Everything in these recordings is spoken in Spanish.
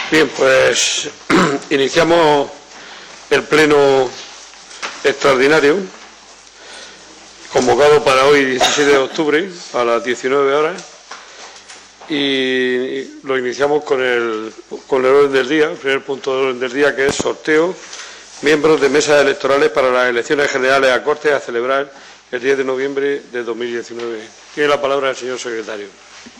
Bien, pues iniciamos el pleno extraordinario convocado para hoy, 17 de octubre, a las 19 horas, y lo iniciamos con el orden del día, el primer punto del orden del día, que es sorteo miembros de mesas electorales para las elecciones generales a Cortes a celebrar el 10 de noviembre de 2019. Tiene la palabra el señor secretario.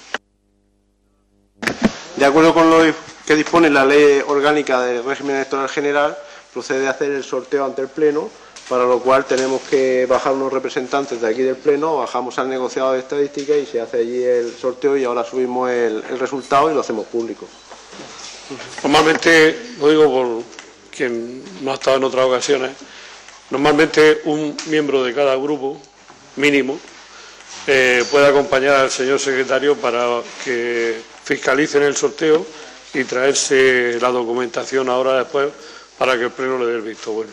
De acuerdo con lo que dispone la Ley Orgánica del Régimen Electoral General, procede a hacer el sorteo ante el Pleno, para lo cual tenemos que bajar unos representantes de aquí del Pleno, bajamos al negociado de estadística y se hace allí el sorteo y ahora subimos el resultado y lo hacemos público. Normalmente, lo digo por quien no ha estado en otras ocasiones, normalmente un miembro de cada grupo, mínimo, puede acompañar al señor secretario para que fiscalicen el sorteo y traerse la documentación ahora después para que el Pleno le dé el visto bueno.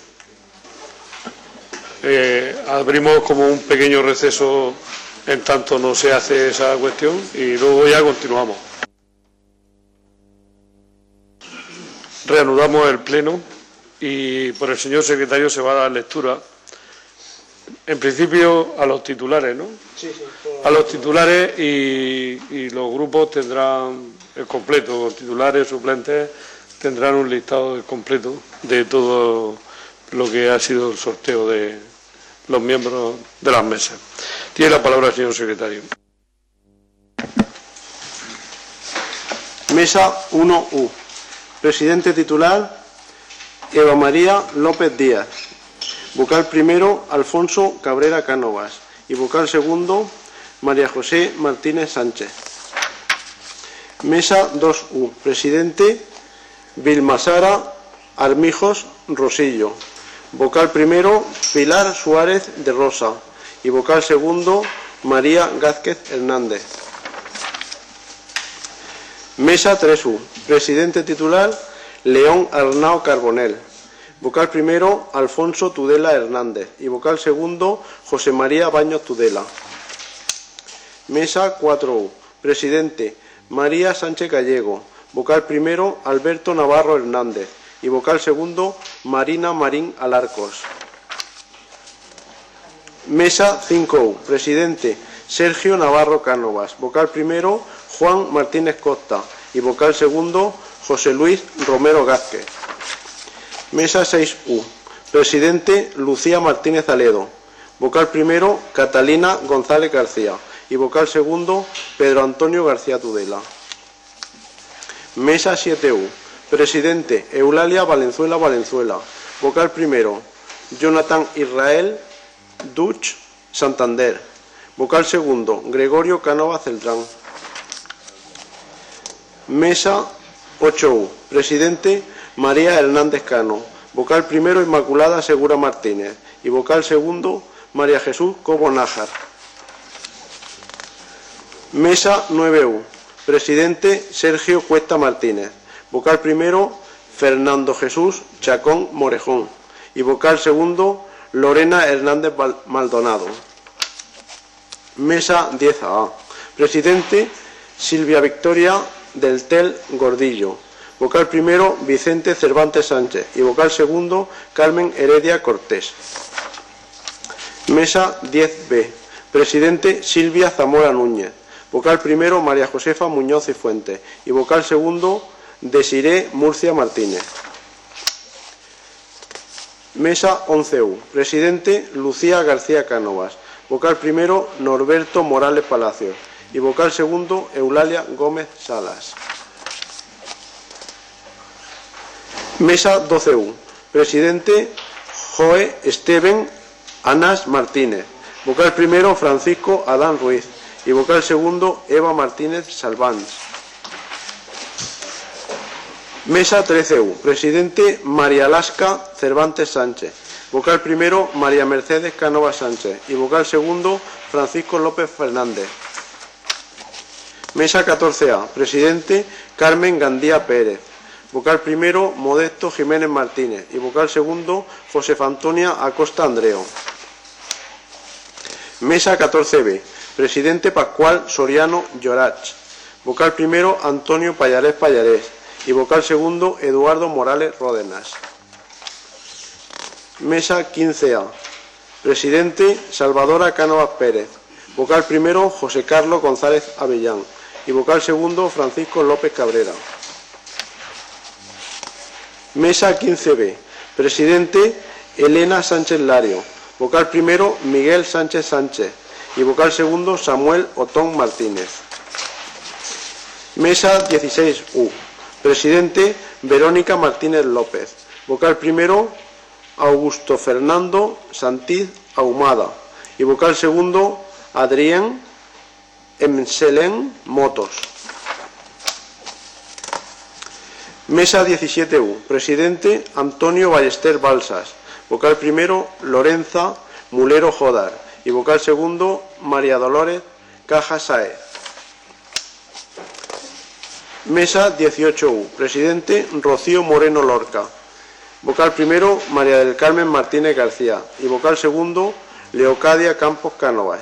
Abrimos como un pequeño receso en tanto no se hace esa cuestión y luego ya continuamos. Reanudamos el Pleno y por el señor secretario se va a dar lectura, en principio, a los titulares, ¿no? Sí. A los titulares y los grupos tendrán el completo, los titulares, suplentes, tendrán un listado completo de todo lo que ha sido el sorteo de los miembros de las mesas. Tiene la palabra el señor secretario. Mesa 1U. Presidente titular, Eva María López Díaz. Vocal primero, Alfonso Cabrera Cánovas. Y vocal segundo, María José Martínez Sánchez. Mesa 2U. Presidente, Vilma Sara Armijos Rosillo. Vocal primero, Pilar Suárez de Rosa. Y vocal segundo, María Gázquez Hernández. Mesa 3U. Presidente titular, León Arnao Carbonell. Vocal primero, Alfonso Tudela Hernández. Y vocal segundo, José María Baños Tudela. Mesa 4U. Presidente, María Sánchez Gallego. Vocal primero, Alberto Navarro Hernández. Y vocal segundo, Marina Marín Alarcos. Mesa 5U. Presidente, Sergio Navarro Cánovas. Vocal primero, Juan Martínez Costa. Y vocal segundo, José Luis Romero Gázquez. Mesa 6U. Presidente, Lucía Martínez Aledo. Vocal primero, Catalina González García. Y vocal segundo, Pedro Antonio García Tudela. Mesa 7U. Presidente, Eulalia Valenzuela Valenzuela. Vocal primero, Jonathan Israel Duch Santander. Vocal segundo, Gregorio Cánovas Celtrán. Mesa 8U. Presidente, María Hernández Cano. Vocal primero, Inmaculada Segura Martínez. Y vocal segundo, María Jesús Cobo Nájar. Mesa 9U. Presidente, Sergio Cuesta Martínez. Vocal primero, Fernando Jesús Chacón Morejón. Y vocal segundo, Lorena Hernández Maldonado. Mesa 10A. Presidente, Silvia Victoria del Tel Gordillo. Vocal primero, Vicente Cervantes Sánchez. Y vocal segundo, Carmen Heredia Cortés. Mesa 10B. Presidente, Silvia Zamora Núñez. Vocal primero, María Josefa Muñoz y Fuentes. Y vocal segundo, Desiré Murcia Martínez. Mesa 11U. Presidente, Lucía García Cánovas. Vocal primero, Norberto Morales Palacios. Y vocal segundo, Eulalia Gómez Salas. Mesa 12U. Presidente, Joe Esteban Anas Martínez. Vocal primero, Francisco Adán Ruiz. Y vocal segundo, Eva Martínez Salvans. Mesa 13U. Presidente, María Lasca Cervantes Sánchez. Vocal primero, María Mercedes Cánovas Sánchez. Y vocal segundo, Francisco López Fernández. Mesa 14A. Presidente, Carmen Gandía Pérez. Vocal primero, Modesto Jiménez Martínez. Y vocal segundo, Josefa Antonia Acosta Andreo. Mesa 14B. Presidente, Pascual Soriano Llorach. Vocal primero, Antonio Payarés Payarés. y vocal segundo Eduardo Morales Ródenas. Mesa 15A. Presidente Salvadora Cánovas Pérez. Vocal primero José Carlos González Avellán y vocal segundo Francisco López Cabrera. Mesa 15B. Presidente Elena Sánchez Lario. Vocal primero Miguel Sánchez Sánchez y vocal segundo Samuel Otón Martínez. Mesa 16U. Presidente Verónica Martínez López. Vocal primero Augusto Fernando Santiz Ahumada y vocal segundo Adrián Emselén Motos. Mesa 17U. Presidente Antonio Ballester Balsas. Vocal primero Lorenza Mulero Jodar y vocal segundo María Dolores Caja Saez. Mesa 18U. Presidente Rocío Moreno Lorca. Vocal primero María del Carmen Martínez García y vocal segundo Leocadia Campos Cánovas.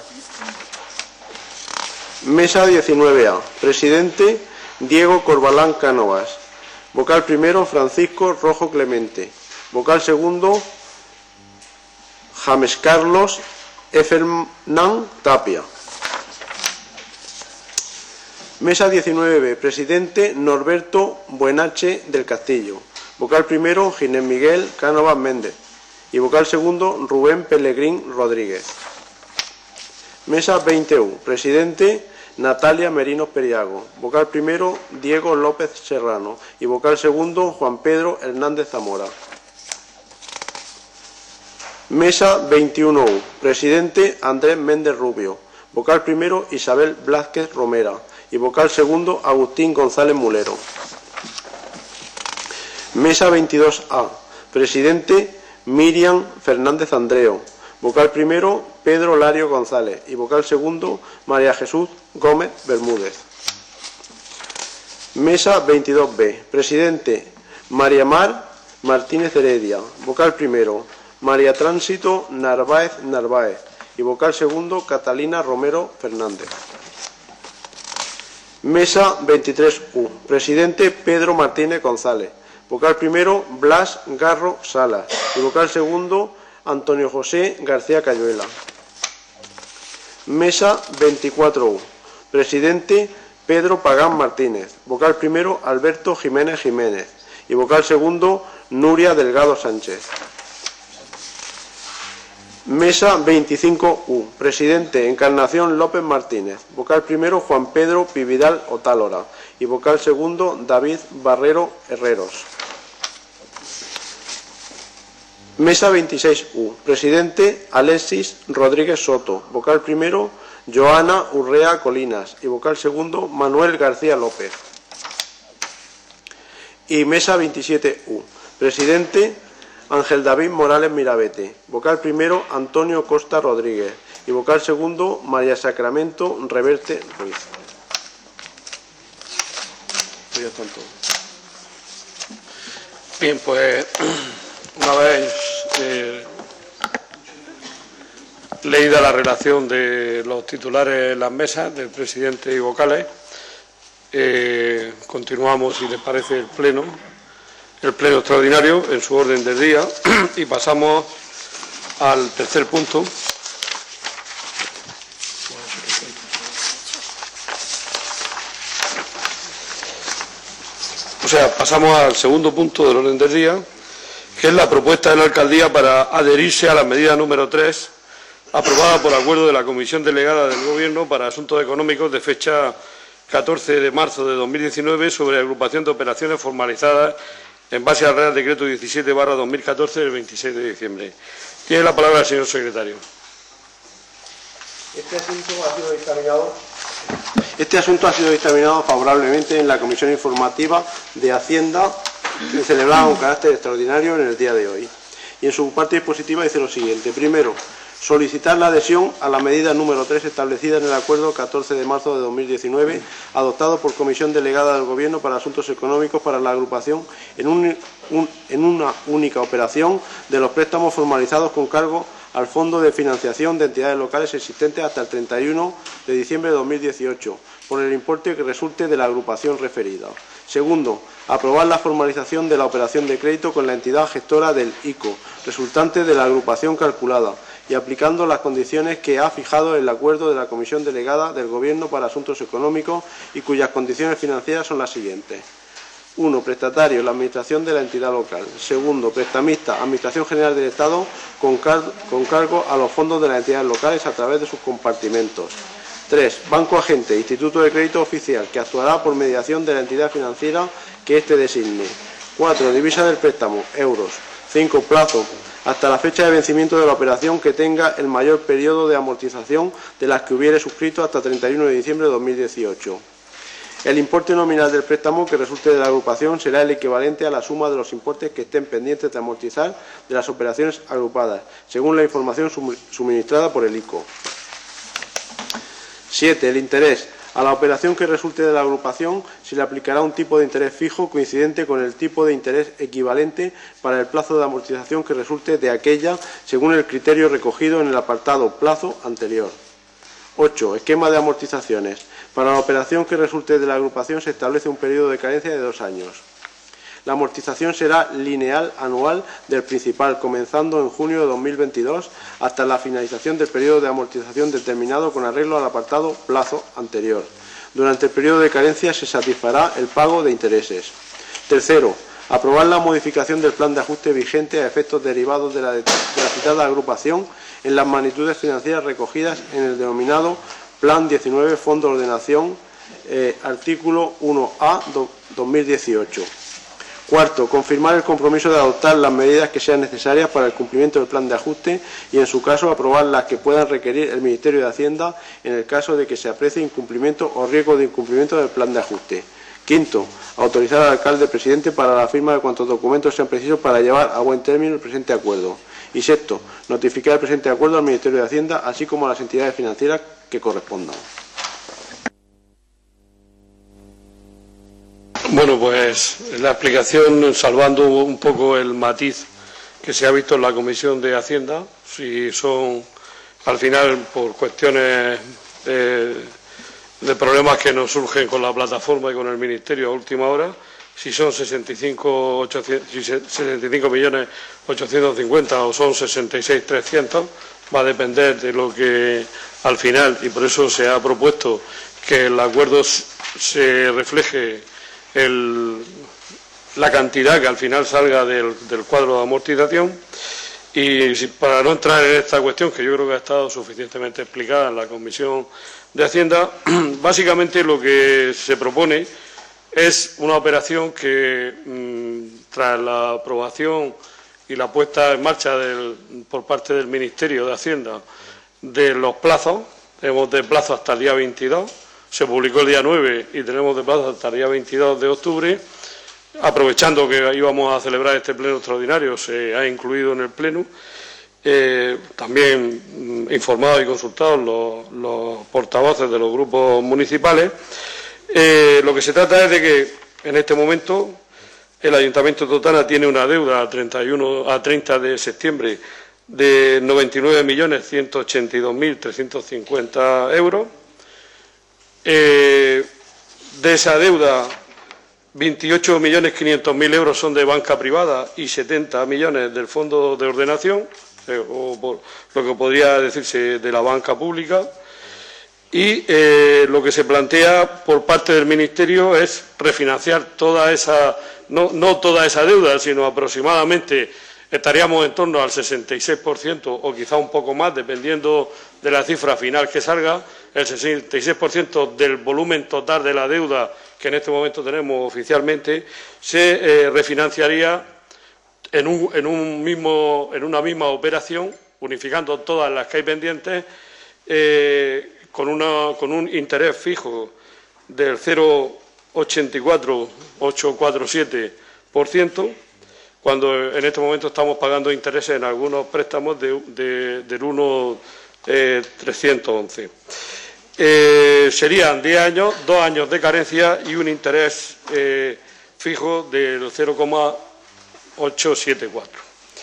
Mesa 19A. Presidente Diego Corbalán Cánovas. Vocal primero Francisco Rojo Clemente. Vocal segundo James Carlos Efernán Tapia. Mesa 19B. Presidente Norberto Buenache del Castillo. Vocal primero Ginés Miguel Cánovas Méndez y vocal segundo Rubén Pellegrín Rodríguez. Mesa 20U. Presidente Natalia Merinos Periago. Vocal primero Diego López Serrano y vocal segundo Juan Pedro Hernández Zamora. Mesa 21U. Presidente Andrés Méndez Rubio. Vocal primero Isabel Blázquez Romera y vocal segundo Agustín González Mulero. Mesa 22A. Presidente Miriam Fernández Andreo. Vocal primero Pedro Lario González y vocal segundo María Jesús Gómez Bermúdez. Mesa 22B. Presidente María Mar Martínez Heredia. Vocal primero María Tránsito Narváez Narváez y vocal segundo Catalina Romero Fernández. Mesa 23U. Presidente Pedro Martínez González. Vocal primero Blas Garro Salas y vocal segundo Antonio José García Cayuela. Mesa 24U. Presidente Pedro Pagán Martínez. Vocal primero Alberto Jiménez Jiménez y vocal segundo Nuria Delgado Sánchez. Mesa 25U. Presidente Encarnación López Martínez. Vocal primero Juan Pedro Pividal Otálora y vocal segundo David Barrero Herreros. Mesa 26U. Presidente Alexis Rodríguez Soto. Vocal primero Joana Urrea Colinas y vocal segundo Manuel García López. Y Mesa 27U. Presidente Ángel David Morales Mirabete. Vocal primero Antonio Costa Rodríguez y vocal segundo María Sacramento Reverte Ruiz. Ya están todos. Bien, pues una vez leída la relación de los titulares en las mesas del presidente y vocales, continuamos, si les parece, el pleno extraordinario en su orden del día y pasamos al tercer punto. O sea, pasamos al segundo punto del orden del día, que es la propuesta de la alcaldía para adherirse a la medida número 3, aprobada por acuerdo de la Comisión Delegada del Gobierno para Asuntos Económicos de fecha 14 de marzo de 2019 sobre agrupación de operaciones formalizadas en base al Real Decreto 17/2014 del 26 de diciembre. Tiene la palabra el señor secretario. Este asunto ha sido dictaminado favorablemente en la Comisión Informativa de Hacienda, celebrada con carácter extraordinario en el día de hoy. Y en su parte dispositiva dice lo siguiente. Primero, solicitar la adhesión a la medida número 3 establecida en el acuerdo 14 de marzo de 2019, adoptado por Comisión Delegada del Gobierno para Asuntos Económicos para la agrupación en una única operación de los préstamos formalizados con cargo al Fondo de Financiación de Entidades Locales existentes hasta el 31 de diciembre de 2018, por el importe que resulte de la agrupación referida. Segundo, aprobar la formalización de la operación de crédito con la entidad gestora del ICO, resultante de la agrupación calculada, y aplicando las condiciones que ha fijado el acuerdo de la Comisión Delegada del Gobierno para Asuntos Económicos y cuyas condiciones financieras son las siguientes. 1. Prestatario, la Administración de la entidad local. Segundo, prestamista, Administración General del Estado con cargo a los fondos de las entidades locales a través de sus compartimentos. 3. Banco agente, Instituto de Crédito Oficial, que actuará por mediación de la entidad financiera que éste designe. 4. Divisa del préstamo, euros. 5. Plazo, hasta la fecha de vencimiento de la operación que tenga el mayor periodo de amortización de las que hubiere suscrito hasta 31 de diciembre de 2018. El importe nominal del préstamo que resulte de la agrupación será el equivalente a la suma de los importes que estén pendientes de amortizar de las operaciones agrupadas, según la información suministrada por el ICO. 7. El interés. A la operación que resulte de la agrupación se le aplicará un tipo de interés fijo coincidente con el tipo de interés equivalente para el plazo de amortización que resulte de aquella, según el criterio recogido en el apartado plazo anterior. 8. Esquema de amortizaciones. Para la operación que resulte de la agrupación se establece un periodo de carencia de 2 años. La amortización será lineal anual del principal, comenzando en junio de 2022 hasta la finalización del periodo de amortización determinado con arreglo al apartado plazo anterior. Durante el periodo de carencia se satisfará el pago de intereses. Tercero, aprobar la modificación del plan de ajuste vigente a efectos derivados de la citada agrupación en las magnitudes financieras recogidas en el denominado Plan 19 Fondo de Ordenación, artículo 1A 2018. Cuarto, confirmar el compromiso de adoptar las medidas que sean necesarias para el cumplimiento del plan de ajuste y, en su caso, aprobar las que puedan requerir el Ministerio de Hacienda en el caso de que se aprecie incumplimiento o riesgo de incumplimiento del plan de ajuste. Quinto, autorizar al alcalde presidente para la firma de cuantos documentos sean precisos para llevar a buen término el presente acuerdo. Y sexto, notificar el presente acuerdo al Ministerio de Hacienda, así como a las entidades financieras que correspondan. Bueno, pues la explicación, salvando un poco el matiz que se ha visto en la Comisión de Hacienda, si son, al final, por cuestiones de problemas que nos surgen con la plataforma y con el Ministerio a última hora, si son 65.850.000 o son 66.300, va a depender de lo que al final, y por eso se ha propuesto que el acuerdo se refleje la cantidad que al final salga del cuadro de amortización. Y para no entrar en esta cuestión, que yo creo que ha estado suficientemente explicada en la Comisión de Hacienda, básicamente lo que se propone es una operación que, tras la aprobación y la puesta en marcha por parte del Ministerio de Hacienda de los plazos, tenemos de plazo hasta el día 22, se publicó el día 9 y tenemos de plazo hasta el día 22 de octubre, aprovechando que íbamos a celebrar este pleno extraordinario, se ha incluido en el pleno, también informados y consultados los portavoces de los grupos municipales. Lo que se trata es de que en este momento el Ayuntamiento de Totana tiene una deuda a 30 de septiembre de 99.182.350 euros. De esa deuda, 28.500.000 euros son de banca privada y 70 millones del Fondo de Ordenación, o por lo que podría decirse de la banca pública. Y lo que se plantea por parte del Ministerio es refinanciar toda esa, no toda esa deuda, sino aproximadamente estaríamos en torno al 66% o quizá un poco más, dependiendo de la cifra final que salga, el 66% del volumen total de la deuda que en este momento tenemos oficialmente se refinanciaría en una misma operación, unificando todas las que hay pendientes, con un interés fijo del 0,84847%, cuando en este momento estamos pagando intereses en algunos préstamos del 1,311. Serían 10 años, 2 años de carencia y un interés fijo del 0,874.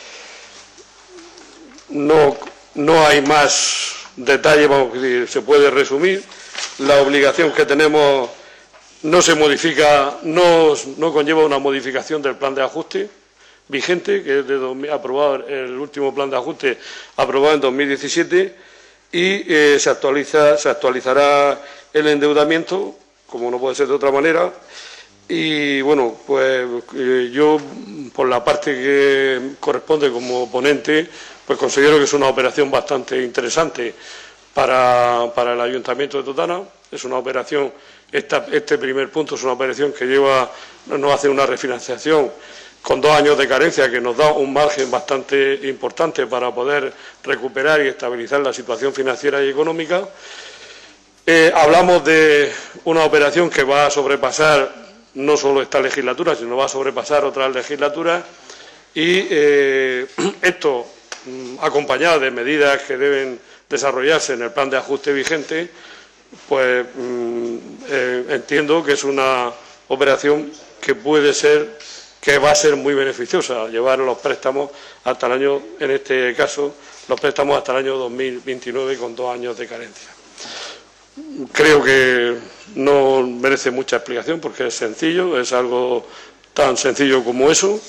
No hay más detalles, vamos a decir, se puede resumir. La obligación que tenemos no se modifica, no conlleva una modificación del plan de ajuste vigente, que es aprobado el último plan de ajuste aprobado en 2017, y se actualizará el endeudamiento, como no puede ser de otra manera. Y bueno, pues yo, por la parte que corresponde como ponente, pues considero que es una operación bastante interesante para el Ayuntamiento de Totana. Es una operación, este primer punto es una operación que nos hace una refinanciación con 2 años de carencia, que nos da un margen bastante importante para poder recuperar y estabilizar la situación financiera y económica. Hablamos de una operación que va a sobrepasar no solo esta legislatura, sino va a sobrepasar otras legislaturas, y esto, acompañado de medidas que deben desarrollarse en el plan de ajuste vigente, pues entiendo que es una operación que va a ser muy beneficiosa, llevar los préstamos hasta el año, en este caso, los préstamos hasta el año 2029 con 2 años de carencia. Creo que no merece mucha explicación porque es sencillo, es algo tan sencillo como eso.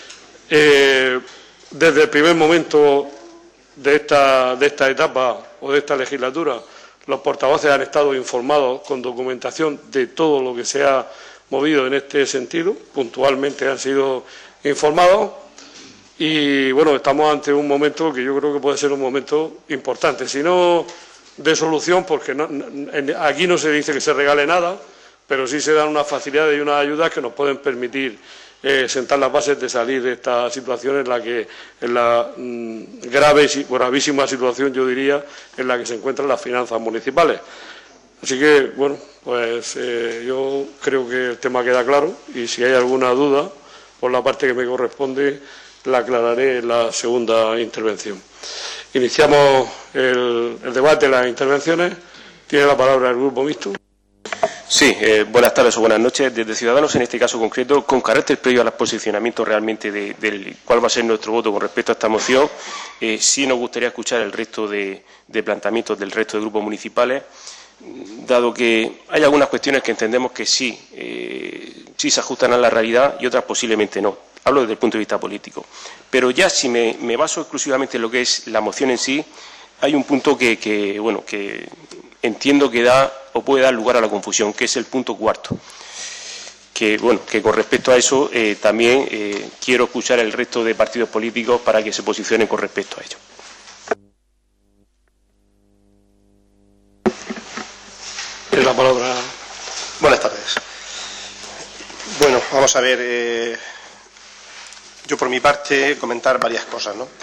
Desde el primer momento de esta etapa o de esta legislatura, los portavoces han estado informados con documentación de todo lo que se ha movido en este sentido, puntualmente han sido informados, y bueno, estamos ante un momento que yo creo que puede ser un momento importante, si no de solución, porque aquí no se dice que se regale nada, pero sí se dan unas facilidades y unas ayudas que nos pueden permitir sentar las bases de salir de esta situación en la gravísima situación, yo diría, en la que se encuentran las finanzas municipales. Así que, bueno, pues yo creo que el tema queda claro, y si hay alguna duda, por la parte que me corresponde, la aclararé en la segunda intervención. Iniciamos el debate, las intervenciones. Tiene la palabra el Grupo Mixto. Sí, buenas tardes o buenas noches. Desde Ciudadanos, en este caso concreto, con carácter previo al posicionamiento realmente del cuál va a ser nuestro voto con respecto a esta moción, sí nos gustaría escuchar el resto de planteamientos del resto de grupos municipales, dado que hay algunas cuestiones que entendemos que sí se ajustan a la realidad y otras posiblemente no. Hablo desde el punto de vista político. Pero ya si me baso exclusivamente en lo que es la moción en sí, hay un punto que entiendo que da o puede dar lugar a la confusión, que es el punto 4. Que con respecto a eso también quiero escuchar el resto de partidos políticos para que se posicionen con respecto a ello. La palabra. Buenas tardes. Bueno, vamos a ver. Yo por mi parte comentar varias cosas, ¿no?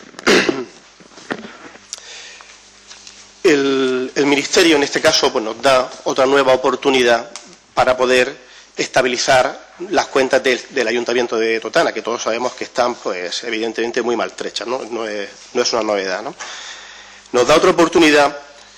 El Ministerio en este caso pues nos da otra nueva oportunidad para poder estabilizar las cuentas del Ayuntamiento de Totana, que todos sabemos que están pues evidentemente muy maltrechas, ¿no? No es una novedad, ¿no? Nos da otra oportunidad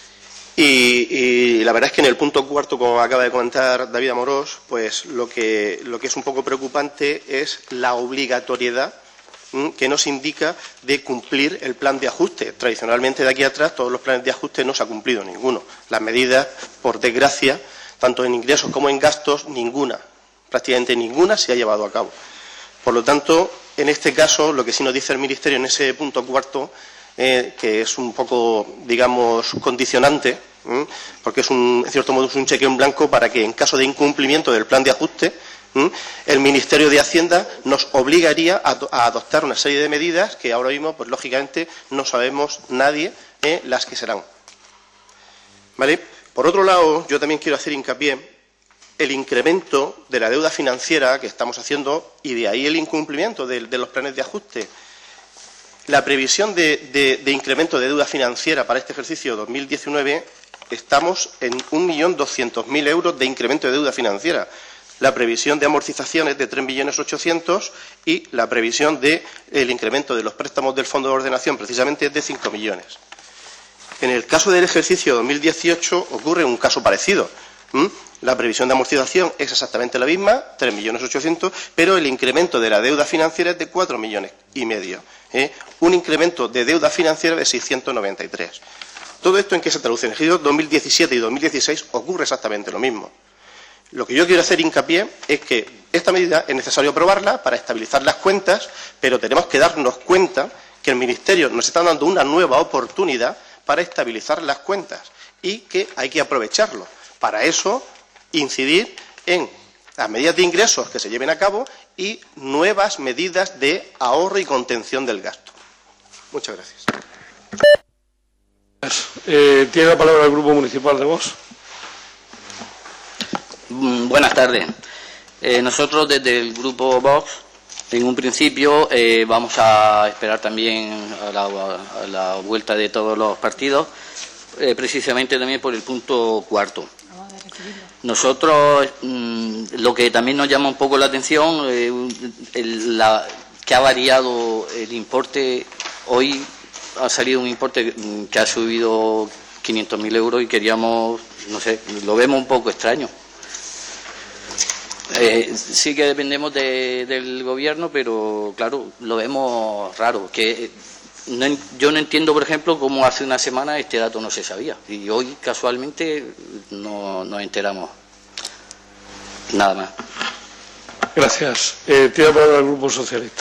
y la verdad es que en el punto 4, como acaba de comentar David Amorós, pues lo que es un poco preocupante es la obligatoriedad que nos indica de cumplir el plan de ajuste. Tradicionalmente, de aquí atrás, todos los planes de ajuste no se ha cumplido ninguno. Las medidas, por desgracia, tanto en ingresos como en gastos, prácticamente ninguna se ha llevado a cabo. Por lo tanto, en este caso, lo que sí nos dice el Ministerio en ese punto 4, que es un poco, digamos, condicionante, porque en cierto modo es un cheque en blanco para que, en caso de incumplimiento del plan de ajuste, el Ministerio de Hacienda nos obligaría a adoptar una serie de medidas que ahora mismo, pues lógicamente, no sabemos nadie las que serán. ¿Vale? Por otro lado, yo también quiero hacer hincapié el incremento de la deuda financiera que estamos haciendo y de ahí el incumplimiento de los planes de ajuste. La previsión de incremento de deuda financiera para este ejercicio 2019 estamos en 1.200.000 euros de incremento de deuda financiera. La previsión de amortización es de 3.800.000 y la previsión del incremento de los préstamos del Fondo de Ordenación precisamente es de 5 millones. En el caso del ejercicio 2018 ocurre un caso parecido. La previsión de amortización es exactamente la misma, 3.800.000, pero el incremento de la deuda financiera es de 4,5 millones. Un incremento de deuda financiera de 693. ¿Todo esto en qué se traduce? En el ejercicio 2017 y 2016 ocurre exactamente lo mismo. Lo que yo quiero hacer hincapié es que esta medida es necesario aprobarla para estabilizar las cuentas, pero tenemos que darnos cuenta que el Ministerio nos está dando una nueva oportunidad para estabilizar las cuentas y que hay que aprovecharlo. Para eso, incidir en las medidas de ingresos que se lleven a cabo y nuevas medidas de ahorro y contención del gasto. Muchas gracias. Tiene la palabra el Grupo Municipal de Vox. Buenas tardes. Nosotros desde el Grupo Vox, en un principio, vamos a esperar también a la vuelta de todos los partidos, precisamente también por el punto cuarto. Nosotros, lo que también nos llama un poco la atención, que ha variado el importe. Hoy ha salido un importe que ha subido 500.000 euros y queríamos, no sé, lo vemos un poco extraño. Sí que dependemos del gobierno, pero claro, lo vemos raro. Yo no entiendo, por ejemplo, cómo hace una semana este dato no se sabía y hoy casualmente no nos enteramos. Nada más. Gracias. Tiene la palabra el Grupo Socialista.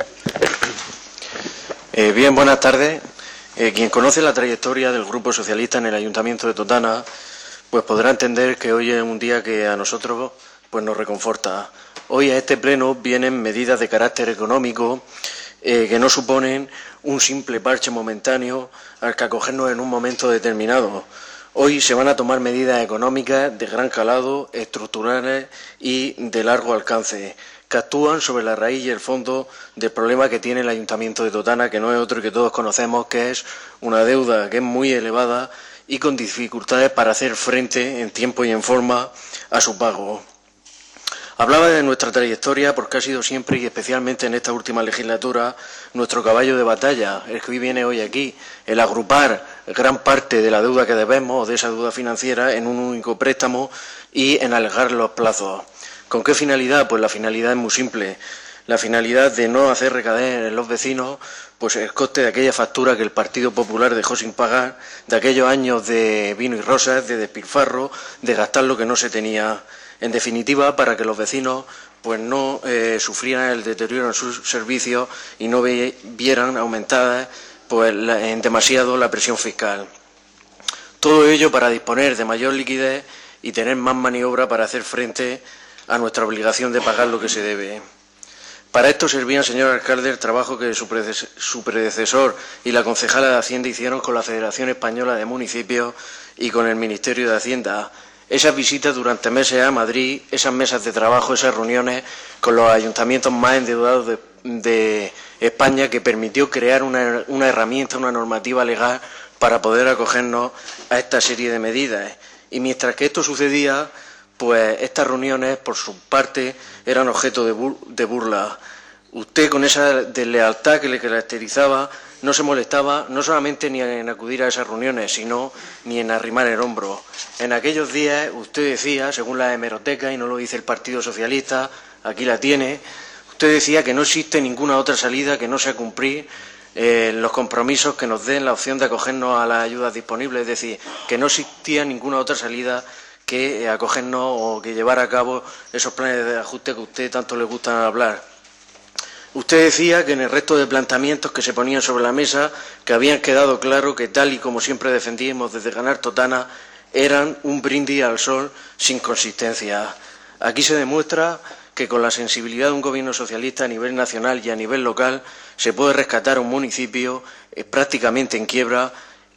Bien, buenas tardes. Quien conoce la trayectoria del Grupo Socialista en el Ayuntamiento de Totana, pues podrá entender que hoy es un día que a nosotros pues nos reconforta. Hoy a este pleno vienen medidas de carácter económico que no suponen un simple parche momentáneo al que acogernos en un momento determinado. Hoy se van a tomar medidas económicas de gran calado, estructurales y de largo alcance, que actúan sobre la raíz y el fondo del problema que tiene el Ayuntamiento de Totana, que no es otro que todos conocemos, que es una deuda que es muy elevada y con dificultades para hacer frente en tiempo y en forma a su pago. Hablaba de nuestra trayectoria porque ha sido siempre y especialmente en esta última legislatura nuestro caballo de batalla, el que viene hoy aquí, el agrupar gran parte de la deuda que debemos, o de esa deuda financiera, en un único préstamo y en alargar los plazos. ¿Con qué finalidad? Pues la finalidad es muy simple. La finalidad de no hacer recaer en los vecinos pues el coste de aquella factura que el Partido Popular dejó sin pagar, de aquellos años de vino y rosas, de despilfarro, de gastar lo que no se tenía. En definitiva, para que los vecinos pues no sufrieran el deterioro en sus servicios y no vieran aumentada pues en demasiado la presión fiscal. Todo ello para disponer de mayor liquidez y tener más maniobra para hacer frente a nuestra obligación de pagar lo que se debe. Para esto servía, señor alcalde, el trabajo que su predecesor y la concejala de Hacienda hicieron con la Federación Española de Municipios y con el Ministerio de Hacienda. Esas visitas durante meses a Madrid, esas mesas de trabajo, esas reuniones con los ayuntamientos más endeudados de España, que permitió crear una herramienta, una normativa legal para poder acogernos a esta serie de medidas. Y mientras que esto sucedía, pues estas reuniones, por su parte, eran objeto de burla. Usted, con esa deslealtad que le caracterizaba, no se molestaba no solamente ni en acudir a esas reuniones, sino ni en arrimar el hombro. En aquellos días usted decía, según la hemeroteca, y no lo dice el Partido Socialista, aquí la tiene, usted decía que no existe ninguna otra salida que no sea cumplir los compromisos que nos den la opción de acogernos a las ayudas disponibles, es decir, que no existía ninguna otra salida que acogernos o que llevar a cabo esos planes de ajuste que a usted tanto le gusta hablar. Usted decía que en el resto de planteamientos que se ponían sobre la mesa, que habían quedado claro que tal y como siempre defendíamos desde Ganar Totana, eran un brindis al sol sin consistencia. Aquí se demuestra que con la sensibilidad de un gobierno socialista a nivel nacional y a nivel local se puede rescatar un municipio prácticamente en quiebra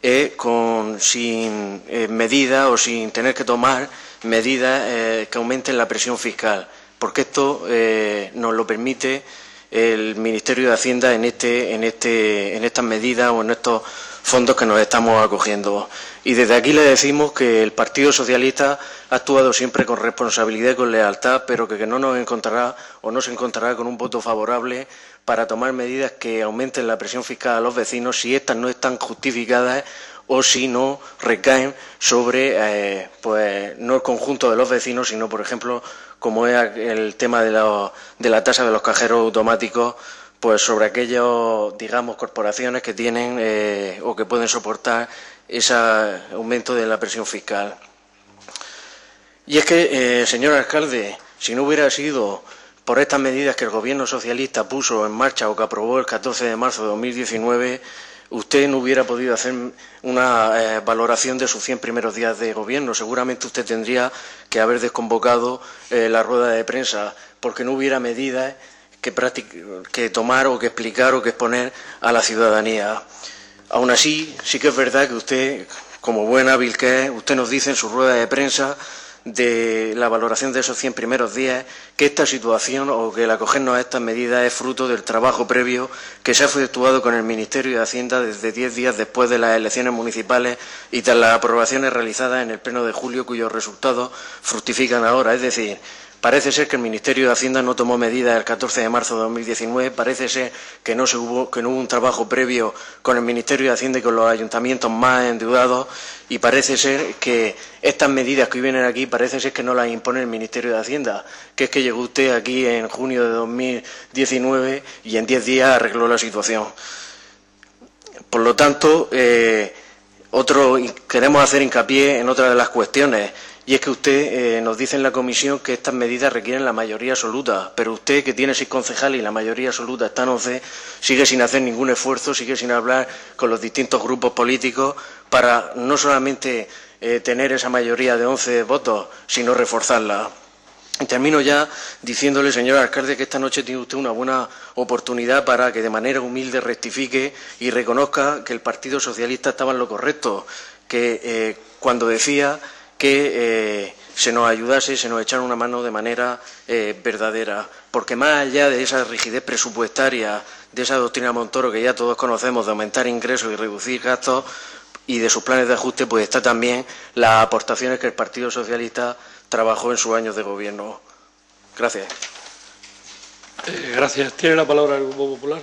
sin medidas o sin tener que tomar medidas que aumenten la presión fiscal, porque esto nos lo permite el Ministerio de Hacienda en estas medidas o en estos fondos que nos estamos acogiendo. Y desde aquí le decimos que el Partido Socialista ha actuado siempre con responsabilidad y con lealtad, pero que no nos encontrará o no se encontrará con un voto favorable para tomar medidas que aumenten la presión fiscal a los vecinos si estas no están justificadas o si no recaen sobre no el conjunto de los vecinos, sino, por ejemplo, como es el tema de la tasa de los cajeros automáticos, pues sobre aquellos, digamos, corporaciones que tienen o que pueden soportar ese aumento de la presión fiscal. Y es que, señor alcalde, si no hubiera sido por estas medidas que el Gobierno socialista puso en marcha o que aprobó el 14 de marzo de 2019, usted no hubiera podido hacer una valoración de sus 100 primeros días de gobierno. Seguramente usted tendría que haber desconvocado la rueda de prensa, porque no hubiera medidas que tomar o que explicar o que exponer a la ciudadanía. Aún así, sí que es verdad que usted, como buen hábil que es, usted nos dice en su rueda de prensa de la valoración de esos 100 primeros días que esta situación o que el acogernos a estas medidas es fruto del trabajo previo que se ha efectuado con el Ministerio de Hacienda desde 10 días después de las elecciones municipales y tras las aprobaciones realizadas en el Pleno de julio, cuyos resultados fructifican ahora. Es decir, parece ser que el Ministerio de Hacienda no tomó medidas el 14 de marzo de 2019, parece ser que no hubo un trabajo previo con el Ministerio de Hacienda y con los ayuntamientos más endeudados, y parece ser que estas medidas que hoy vienen aquí parece ser que no las impone el Ministerio de Hacienda, que es que llegó usted aquí en junio de 2019 y en 10 días arregló la situación. Por lo tanto, queremos hacer hincapié en otra de las cuestiones. Y es que usted nos dice en la comisión que estas medidas requieren la mayoría absoluta, pero usted, que tiene 6 concejales y la mayoría absoluta está en 11, sigue sin hacer ningún esfuerzo, sigue sin hablar con los distintos grupos políticos para no solamente tener esa mayoría de 11 votos, sino reforzarla. Y termino ya diciéndole, señor alcalde, que esta noche tiene usted una buena oportunidad para que de manera humilde rectifique y reconozca que el Partido Socialista estaba en lo correcto, que cuando decía que se nos ayudase, se nos echara una mano de manera verdadera, porque más allá de esa rigidez presupuestaria, de esa doctrina Montoro que ya todos conocemos de aumentar ingresos y reducir gastos, y de sus planes de ajuste, pues está también las aportaciones que el Partido Socialista trabajó en sus años de gobierno. Gracias. Gracias. ¿Tiene la palabra el Grupo Popular?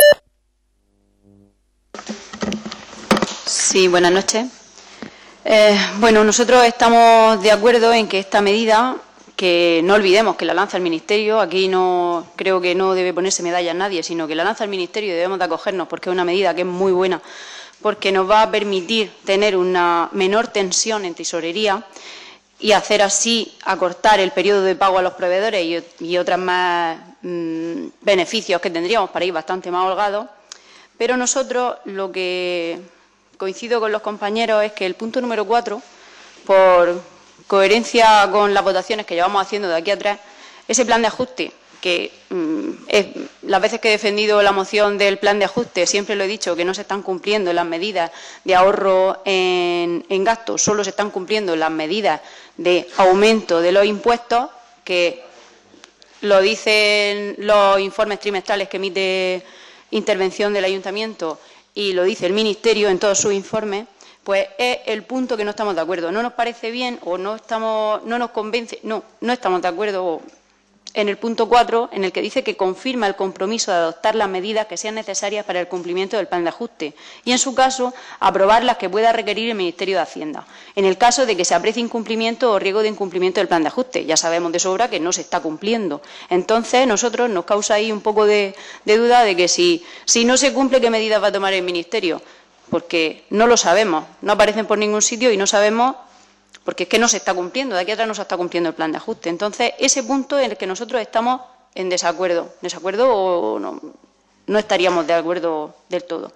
Sí, buenas noches. Bueno, nosotros estamos de acuerdo en que esta medida, que no olvidemos que la lanza el Ministerio, aquí no creo que no debe ponerse medalla a nadie, sino que la lanza el Ministerio y debemos de acogernos porque es una medida que es muy buena, porque nos va a permitir tener una menor tensión en tesorería y hacer así acortar el periodo de pago a los proveedores y otros más beneficios que tendríamos para ir bastante más holgados. Pero nosotros lo que coincido con los compañeros es que el punto número 4, por coherencia con las votaciones que llevamos haciendo de aquí atrás, ese plan de ajuste, que las veces que he defendido la moción del plan de ajuste siempre lo he dicho que no se están cumpliendo las medidas de ahorro en gastos, solo se están cumpliendo las medidas de aumento de los impuestos, que lo dicen los informes trimestrales que emite Intervención del Ayuntamiento y lo dice el Ministerio en todos sus informes, pues es el punto que no estamos de acuerdo. No nos parece bien o no nos convence, no estamos de acuerdo en el punto 4, en el que dice que confirma el compromiso de adoptar las medidas que sean necesarias para el cumplimiento del plan de ajuste y, en su caso, aprobar las que pueda requerir el Ministerio de Hacienda, en el caso de que se aprecie incumplimiento o riesgo de incumplimiento del plan de ajuste. Ya sabemos de sobra que no se está cumpliendo. Entonces, nosotros nos causa ahí un poco de duda de que si no se cumple, ¿qué medidas va a tomar el Ministerio? Porque no lo sabemos, no aparecen por ningún sitio y no sabemos, porque es que no se está cumpliendo, de aquí atrás no se está cumpliendo el plan de ajuste. Entonces, ese punto en el que nosotros estamos en desacuerdo o no estaríamos de acuerdo del todo.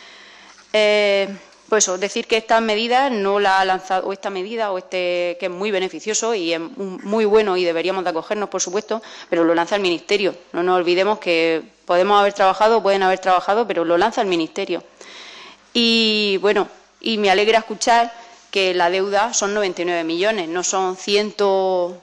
Pues eso, decir que estas medidas no la ha lanzado, o esta medida, que es muy beneficioso y es muy bueno y deberíamos de acogernos, por supuesto, pero lo lanza el Ministerio. No nos olvidemos que pueden haber trabajado, pero lo lanza el Ministerio. Y bueno, y me alegra escuchar que la deuda son 99 millones, no son 190.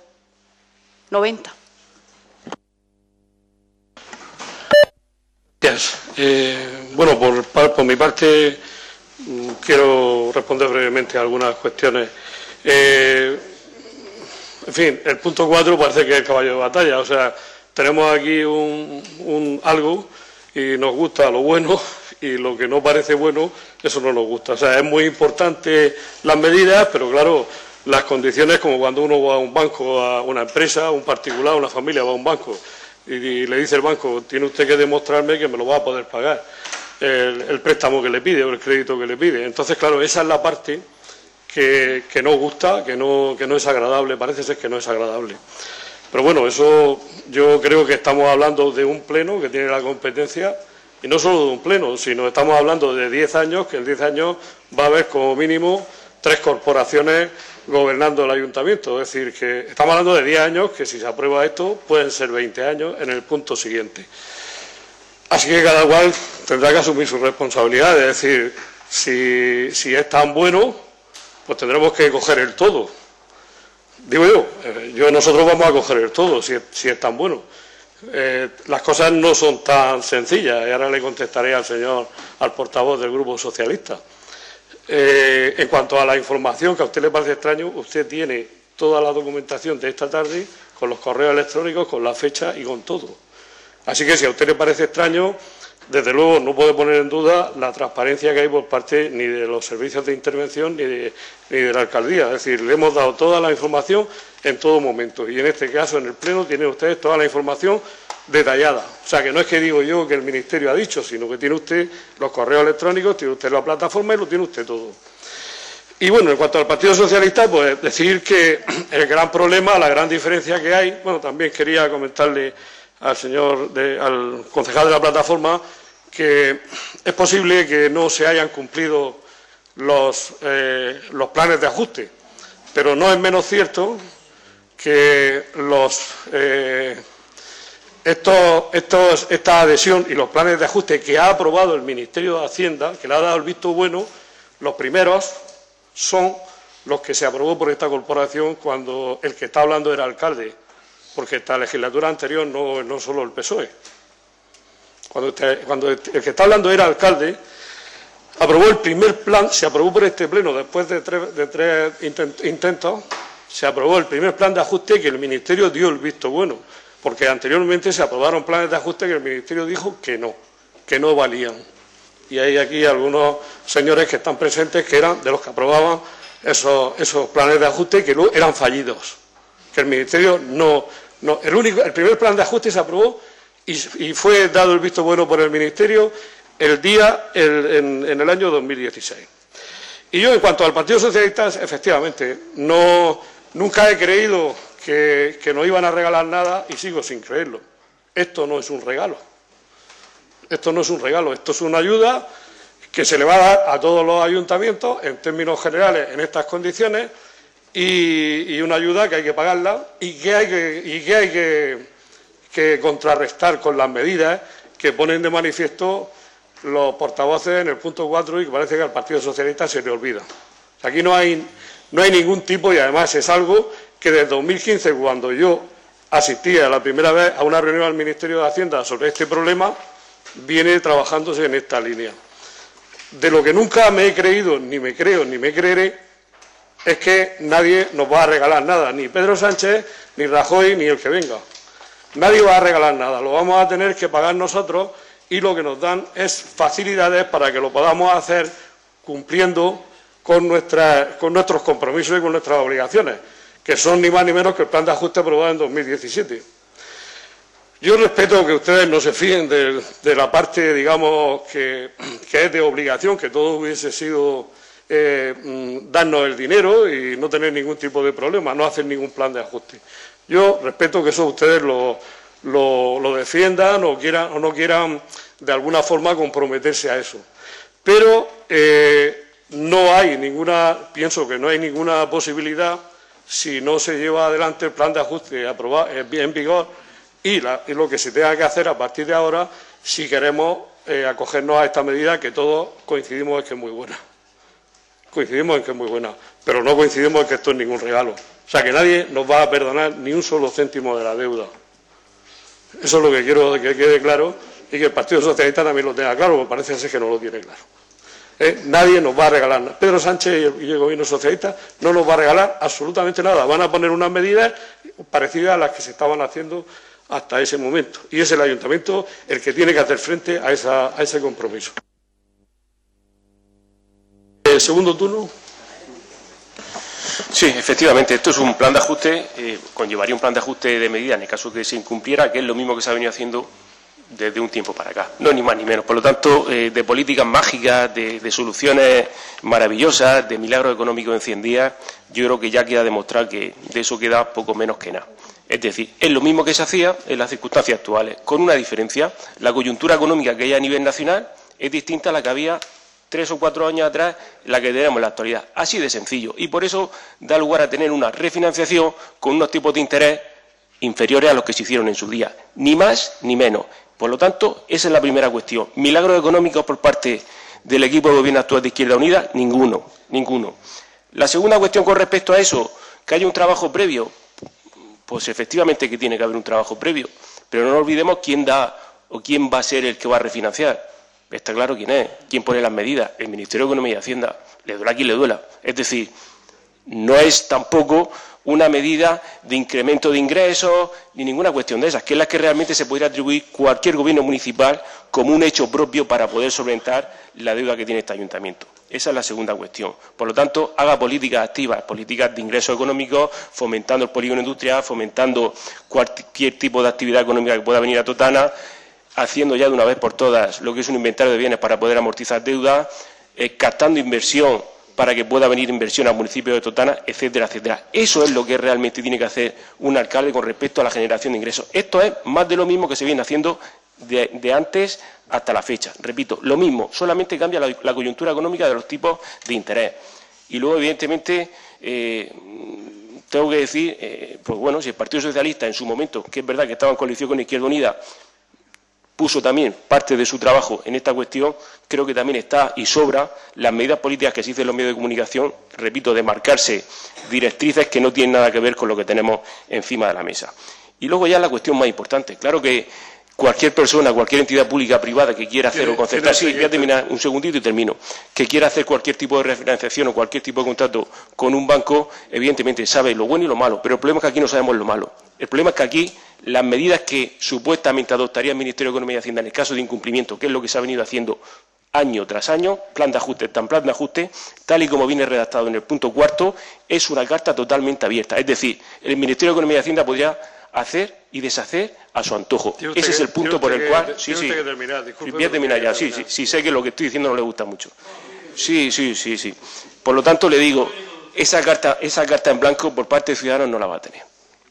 Gracias. Bueno, por mi parte, quiero responder brevemente a algunas cuestiones. En fin, el punto 4 parece que es el caballo de batalla. O sea, tenemos aquí algo y nos gusta lo bueno y lo que no parece bueno, eso no nos gusta. O sea, es muy importante las medidas, pero claro, las condiciones, como cuando uno va a un banco, a una empresa, a un particular, a una familia, va a un banco y le dice el banco, tiene usted que demostrarme que me lo va a poder pagar el préstamo que le pide o el crédito que le pide. Entonces, claro, esa es la parte que no gusta, que no es agradable, parece ser que no es agradable. Pero bueno, eso yo creo que estamos hablando de un pleno que tiene la competencia, y no solo de un pleno, sino estamos hablando de 10 años, que en 10 años va a haber como mínimo 3 corporaciones gobernando el ayuntamiento. Es decir, que estamos hablando de 10 años, que si se aprueba esto pueden ser 20 años en el punto siguiente. Así que cada cual tendrá que asumir su responsabilidad, es decir, si es tan bueno, pues tendremos que coger el todo. Digo nosotros vamos a coger el todo, si es tan bueno. Las cosas no son tan sencillas, y ahora le contestaré al portavoz del Grupo Socialista. En cuanto a la información, que a usted le parece extraño, usted tiene toda la documentación de esta tarde, con los correos electrónicos, con la fecha y con todo. Así que si a usted le parece extraño, desde luego no puede poner en duda la transparencia que hay por parte ni de los servicios de intervención ni de la alcaldía. Es decir, le hemos dado toda la información en todo momento, y en este caso en el pleno tienen ustedes toda la información detallada. O sea, que no es que digo yo que el Ministerio ha dicho, sino que tiene usted los correos electrónicos, tiene usted la plataforma y lo tiene usted todo. Y bueno, en cuanto al Partido Socialista, pues decir que el gran problema, la gran diferencia que hay, bueno, también quería comentarle al concejal de la plataforma que es posible que no se hayan cumplido los planes de ajuste, pero no es menos cierto que esta adhesión y los planes de ajuste que ha aprobado el Ministerio de Hacienda, que le ha dado el visto bueno, los primeros son los que se aprobó por esta corporación cuando el que está hablando era alcalde, porque esta legislatura anterior no solo el PSOE. Cuando el que está hablando era alcalde, aprobó el primer plan, se aprobó por este pleno después de tres intentos, se aprobó el primer plan de ajuste que el Ministerio dio el visto bueno, porque anteriormente se aprobaron planes de ajuste que el Ministerio dijo que no valían. Y hay aquí algunos señores que están presentes que eran de los que aprobaban esos planes de ajuste que eran fallidos, que el Ministerio el primer plan de ajuste se aprobó y fue dado el visto bueno por el Ministerio en el año 2016. Y yo, en cuanto al Partido Socialista, efectivamente, nunca he creído que nos iban a regalar nada y sigo sin creerlo. Esto no es un regalo. Esto no es un regalo, esto es una ayuda que se le va a dar a todos los ayuntamientos en términos generales en estas condiciones, y una ayuda que hay que pagarla y que hay que contrarrestar con las medidas que ponen de manifiesto los portavoces en el punto 4 y que parece que al Partido Socialista se le olvida. O sea, aquí no hay ningún tipo, y además es algo que desde 2015, cuando yo asistía la primera vez a una reunión al Ministerio de Hacienda sobre este problema, viene trabajándose en esta línea. De lo que nunca me he creído, ni me creo, ni me creeré, es que nadie nos va a regalar nada, ni Pedro Sánchez, ni Rajoy, ni el que venga. Nadie va a regalar nada, lo vamos a tener que pagar nosotros, y lo que nos dan es facilidades para que lo podamos hacer cumpliendo con nuestros compromisos y con nuestras obligaciones, que son ni más ni menos que el plan de ajuste aprobado en 2017. Yo respeto que ustedes no se fíen de la parte, digamos, que es de obligación, que todo hubiese sido darnos el dinero y no tener ningún tipo de problema, no hacer ningún plan de ajuste. Yo respeto que eso ustedes lo defiendan o no quieran de alguna forma comprometerse a eso. Pero pienso que no hay ninguna posibilidad, si no se lleva adelante el plan de ajuste aprobado en vigor y lo que se tenga que hacer a partir de ahora, si queremos acogernos a esta medida que todos coincidimos en que es muy buena. Coincidimos en que es muy buena, pero no coincidimos en que esto es ningún regalo. O sea, que nadie nos va a perdonar ni un solo céntimo de la deuda. Eso es lo que quiero que quede claro, y que el Partido Socialista también lo tenga claro, porque parece ser que no lo tiene claro. Nadie nos va a regalar nada. Pedro Sánchez y el Gobierno Socialista no nos va a regalar absolutamente nada. Van a poner unas medidas parecidas a las que se estaban haciendo hasta ese momento. Y es el Ayuntamiento el que tiene que hacer frente a ese compromiso. ¿El segundo turno? Sí, efectivamente, esto es un plan de ajuste, conllevaría un plan de ajuste de medida en el caso que se incumpliera, que es lo mismo que se ha venido haciendo desde un tiempo para acá, no ni más ni menos. Por lo tanto, de políticas mágicas, de soluciones maravillosas, de milagros económicos en 100 días, yo creo que ya queda demostrado que de eso queda poco menos que nada. Es decir, es lo mismo que se hacía en las circunstancias actuales, con una diferencia. La coyuntura económica que hay a nivel nacional es distinta a la que había 3 o 4 años atrás, la que tenemos en la actualidad. Así de sencillo. Y por eso da lugar a tener una refinanciación con unos tipos de interés inferiores a los que se hicieron en su día. Ni más ni menos. Por lo tanto, esa es la primera cuestión. ¿Milagros económicos por parte del equipo de gobierno actual de Izquierda Unida? Ninguno. La segunda cuestión con respecto a eso, que haya un trabajo previo. Pues efectivamente que tiene que haber un trabajo previo, pero no olvidemos quién da o quién va a ser el que va a refinanciar. Está claro quién es, quién pone las medidas, el Ministerio de Economía y Hacienda, le duela a quien le duela. Es decir, no es tampoco una medida de incremento de ingresos ni ninguna cuestión de esas, que es la que realmente se podría atribuir cualquier gobierno municipal como un hecho propio para poder solventar la deuda que tiene este ayuntamiento. Esa es la segunda cuestión. Por lo tanto, haga políticas activas, políticas de ingresos económicos, fomentando el polígono industrial, fomentando cualquier tipo de actividad económica que pueda venir a Totana, haciendo ya de una vez por todas lo que es un inventario de bienes para poder amortizar deudas, captando inversión para que pueda venir inversión al municipio de Totana, etcétera, etcétera. Eso es lo que realmente tiene que hacer un alcalde con respecto a la generación de ingresos. Esto es más de lo mismo que se viene haciendo de antes hasta la fecha. Repito, lo mismo, solamente cambia la coyuntura económica de los tipos de interés. Y luego, evidentemente, tengo que decir, pues bueno, si el Partido Socialista en su momento, que es verdad que estaba en coalición con Izquierda Unida, puso también parte de su trabajo en esta cuestión, creo que también está y sobra las medidas políticas que se hicieron en los medios de comunicación, repito, de marcarse directrices que no tienen nada que ver con lo que tenemos encima de la mesa. Y luego ya la cuestión más importante. Claro que cualquier persona, cualquier entidad pública privada que quiera hacer o concertar, sí, voy a terminar un segundito y termino, que quiera hacer cualquier tipo de refinanciación o cualquier tipo de contrato con un banco, evidentemente sabe lo bueno y lo malo, pero el problema es que aquí no sabemos lo malo. El problema es que aquí las medidas que supuestamente adoptaría el Ministerio de Economía y Hacienda en el caso de incumplimiento, que es lo que se ha venido haciendo año tras año, plan de ajuste, tal y como viene redactado en el punto 4, es una carta totalmente abierta. Es decir, el Ministerio de Economía y Hacienda podría hacer y deshacer a su antojo. Ese es el punto por el cual... Sí, sí. Voy a terminar ya. Sí, sé que lo que estoy diciendo no le gusta mucho. Sí. Por lo tanto, le digo, esa carta en blanco por parte de Ciudadanos no la va a tener.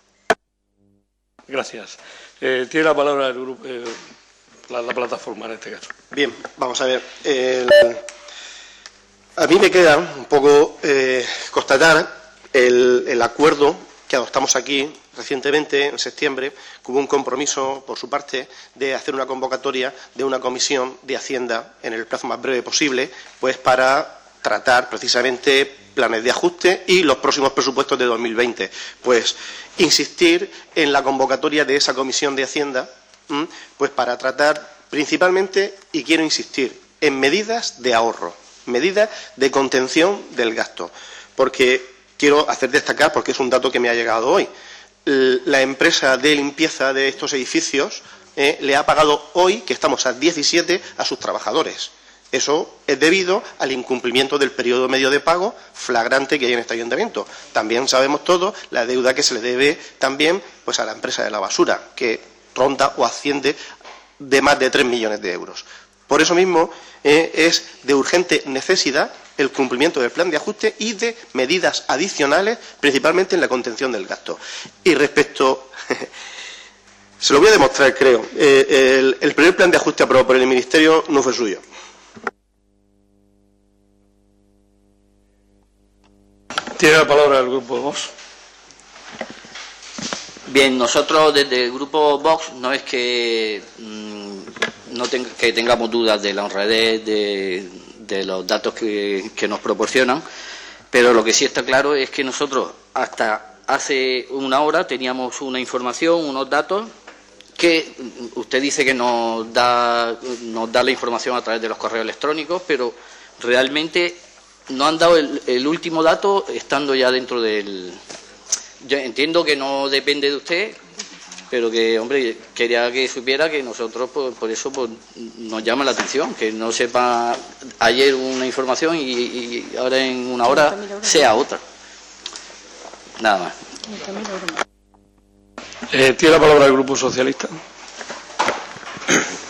Gracias. Tiene la palabra el grupo, la plataforma en este caso. Bien, vamos a ver. A mí me queda un poco constatar el acuerdo que adoptamos aquí recientemente, en septiembre, que hubo un compromiso por su parte de hacer una convocatoria de una comisión de Hacienda en el plazo más breve posible, pues para tratar precisamente planes de ajuste y los próximos presupuestos de 2020. Pues insistir en la convocatoria de esa comisión de Hacienda, pues para tratar principalmente, y quiero insistir, en medidas de ahorro, medidas de contención del gasto, porque quiero hacer destacar, porque es un dato que me ha llegado hoy, la empresa de limpieza de estos edificios le ha pagado hoy, que estamos a 17, a sus trabajadores. Eso es debido al incumplimiento del periodo medio de pago flagrante que hay en este ayuntamiento. También sabemos todos la deuda que se le debe también pues a la empresa de la basura, que ronda o asciende de más de 3 millones de euros. Por eso mismo es de urgente necesidad el cumplimiento del plan de ajuste y de medidas adicionales, principalmente en la contención del gasto. Y respecto, se lo voy a demostrar, creo, el primer plan de ajuste aprobado por el Ministerio no fue suyo. Tiene la palabra el grupo Vox. Bien, nosotros desde el grupo Vox no es que que tengamos dudas de la honradez de los datos que nos proporcionan, pero lo que sí está claro es que nosotros hasta hace una hora teníamos una información, unos datos que usted dice que nos da la información a través de los correos electrónicos, pero realmente no han dado el último dato estando ya dentro del... Yo entiendo que no depende de usted, pero que, hombre, quería que supiera que nosotros, por eso nos llama la atención, que no sepa ayer una información y ahora en una hora sea otra. Nada más. ¿Tiene la palabra el Grupo Socialista?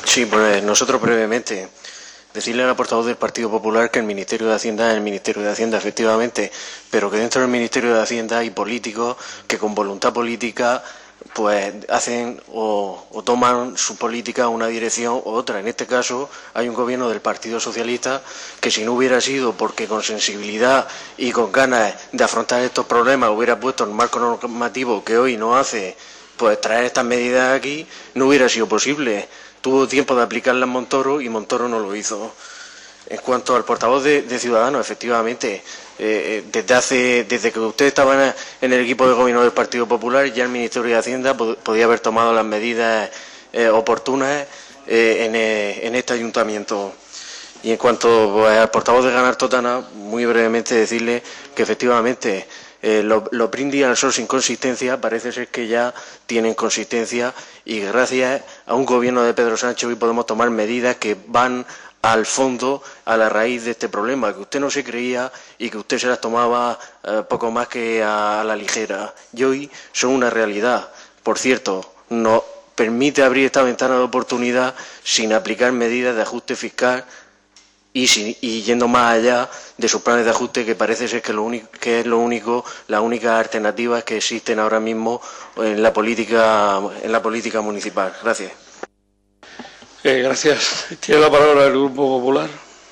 Sí, pues nosotros brevemente. Decirle a la portavoz del Partido Popular que el Ministerio de Hacienda es el Ministerio de Hacienda, efectivamente, pero que dentro del Ministerio de Hacienda hay políticos que con voluntad política pues hacen o toman su política una dirección u otra. En este caso hay un gobierno del Partido Socialista que, si no hubiera sido porque con sensibilidad y con ganas de afrontar estos problemas hubiera puesto el marco normativo que hoy no hace, pues traer estas medidas aquí no hubiera sido posible. Tuvo tiempo de aplicarlas Montoro y Montoro no lo hizo. En cuanto al portavoz de Ciudadanos, efectivamente, desde que usted estaba en el equipo de gobierno del Partido Popular, ya el Ministerio de Hacienda podía haber tomado las medidas oportunas en este ayuntamiento. Y en cuanto pues, al portavoz de Ganar Totana, muy brevemente decirle que efectivamente los brindis al sol sin consistencia parece ser que ya tienen consistencia, y gracias a un gobierno de Pedro Sánchez hoy podemos tomar medidas que van al fondo, a la raíz de este problema, que usted no se creía y que usted se las tomaba poco más que a la ligera. Y hoy son una realidad. Por cierto, nos permite abrir esta ventana de oportunidad sin aplicar medidas de ajuste fiscal y yendo más allá de sus planes de ajuste, que parece ser que la única alternativa que existen ahora mismo en la política municipal. Gracias. Gracias. Tiene la palabra el Grupo Popular.